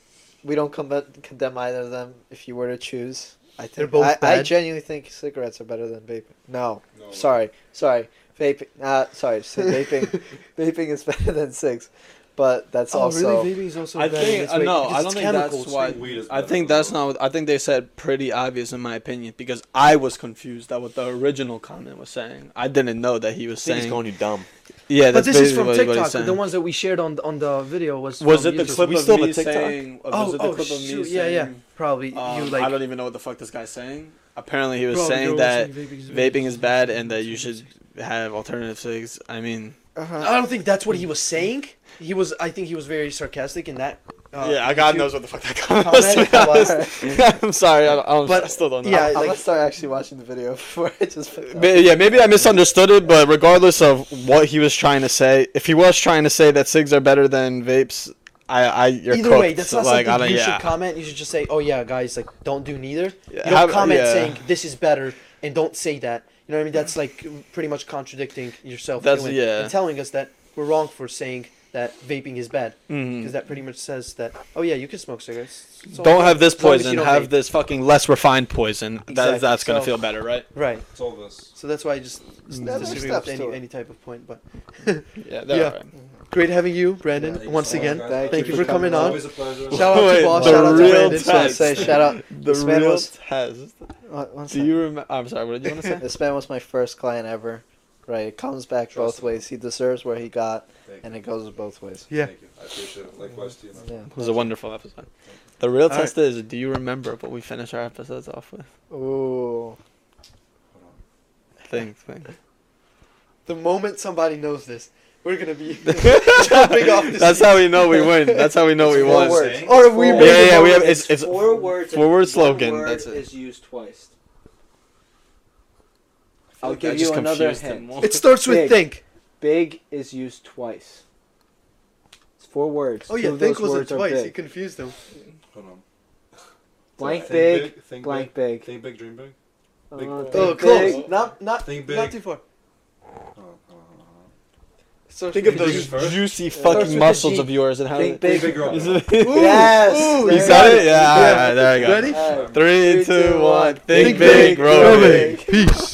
we don't com- condemn either of them. If you were to choose, I think They're both I, I bad. genuinely think cigarettes are better than vaping. No, No. sorry, sorry, vaping. Uh, sorry, say vaping. Vaping is better than cigs, but that's Oh, also. really? Vaping is also I bad in think this uh, way, no, because I it's don't think that's chemicals. why. Weed is I better think than that's alcohol. not. I think they said pretty obvious in my opinion because I was confused at what the original comment was saying. I didn't know that he was I think he's saying. calling you dumb. Yeah, But that's this is basically from what, what he's TikTok. saying. The ones that we shared on on the video was. was from it the YouTube. clip We of still have me a TikTok? saying? Oh, was it the oh, clip of me shoot, saying? yeah, yeah. Probably um, you like. I don't even know what the fuck this guy's saying. Apparently, he was Bro, saying you're that saying vaping is vaping is bad and that you should have alternative cigs. I mean, Uh-huh. I don't think that's what he was saying. He was. I think he was very sarcastic in that. Uh, yeah, God YouTube knows what the fuck that comment was. comment. to be honest. I'm sorry, I, don't, I, don't, But, I still don't know. yeah, I'm like- gonna start actually watching the video before I just. Put that. But, yeah, maybe I misunderstood it, but regardless of what he was trying to say, if he was trying to say that cigs are better than vapes, I, I, you're Either cooked. way, that's not like, I something don't, you yeah. should comment. You should just say, "Oh yeah, guys, like don't do neither." Yeah, You don't have- comment yeah. saying this is better and don't say that. You know what I mean? That's like pretty much contradicting yourself. That's- doing- yeah. And telling us that we're wrong for saying that vaping is bad Mhm. because that pretty much says that. Oh yeah, you can smoke cigarettes. It's all Don't good, have this as long as you poison. don't Have vape. this fucking less refined poison. That, Exactly. that's gonna So- feel better, right? Right. It's all this. So that's why I just s- Yeah, there's disagree steps with to any, it. any type of point. But Yeah, Yeah. right. great having you, Brandon, Yeah, thank you once so much, again. guys. Thank Thank you you for for coming coming on. Always a pleasure. Shout out Wait, to Boss. the Shout out to real Brandon. So I test. say shout out. The This man real was- test. What, one Do second. you remember? I'm sorry. What did you want to say? This man was my first client ever. Right, it comes back Trust both him. ways. He deserves what he got, Thank and you. it goes both ways. Yeah. Thank you. I appreciate it. Likewise to you, man. Yeah. It was a wonderful episode. The real All test is: do you remember what we finish our episodes off with? Ooh. Hold on. Think, think. The moment somebody knows this, we're gonna be jumping off the That's seat. how we know we win. That's how we know we Four won. words. Or we Four make Yeah, it yeah, we over. have. It's it's four words. and four-word one slogan, word that's it. is used twice. I feel I'll like give I you just another confused him hint. more. It starts with Big. think. Big is used twice. It's four words. Oh Two yeah, of think those wasn't words are twice. You big. confused him. Hold on. Blank Think big, think blank big. Think big, dream big. Uh, big. think Oh, big. close. Not not Think not big. too far. Oh, oh, oh. So Think of Think big those is first? juicy Starts with fucking a muscles G. of yours and how. Think Think big. big girl. Is power. it- Yes. Ooh, there You you got got it? it. Yeah, Yeah. alright, there we go. Ready? Alright. Three, Three, two, two, one. one. Think Think big, big, grow grow big. big. Peace.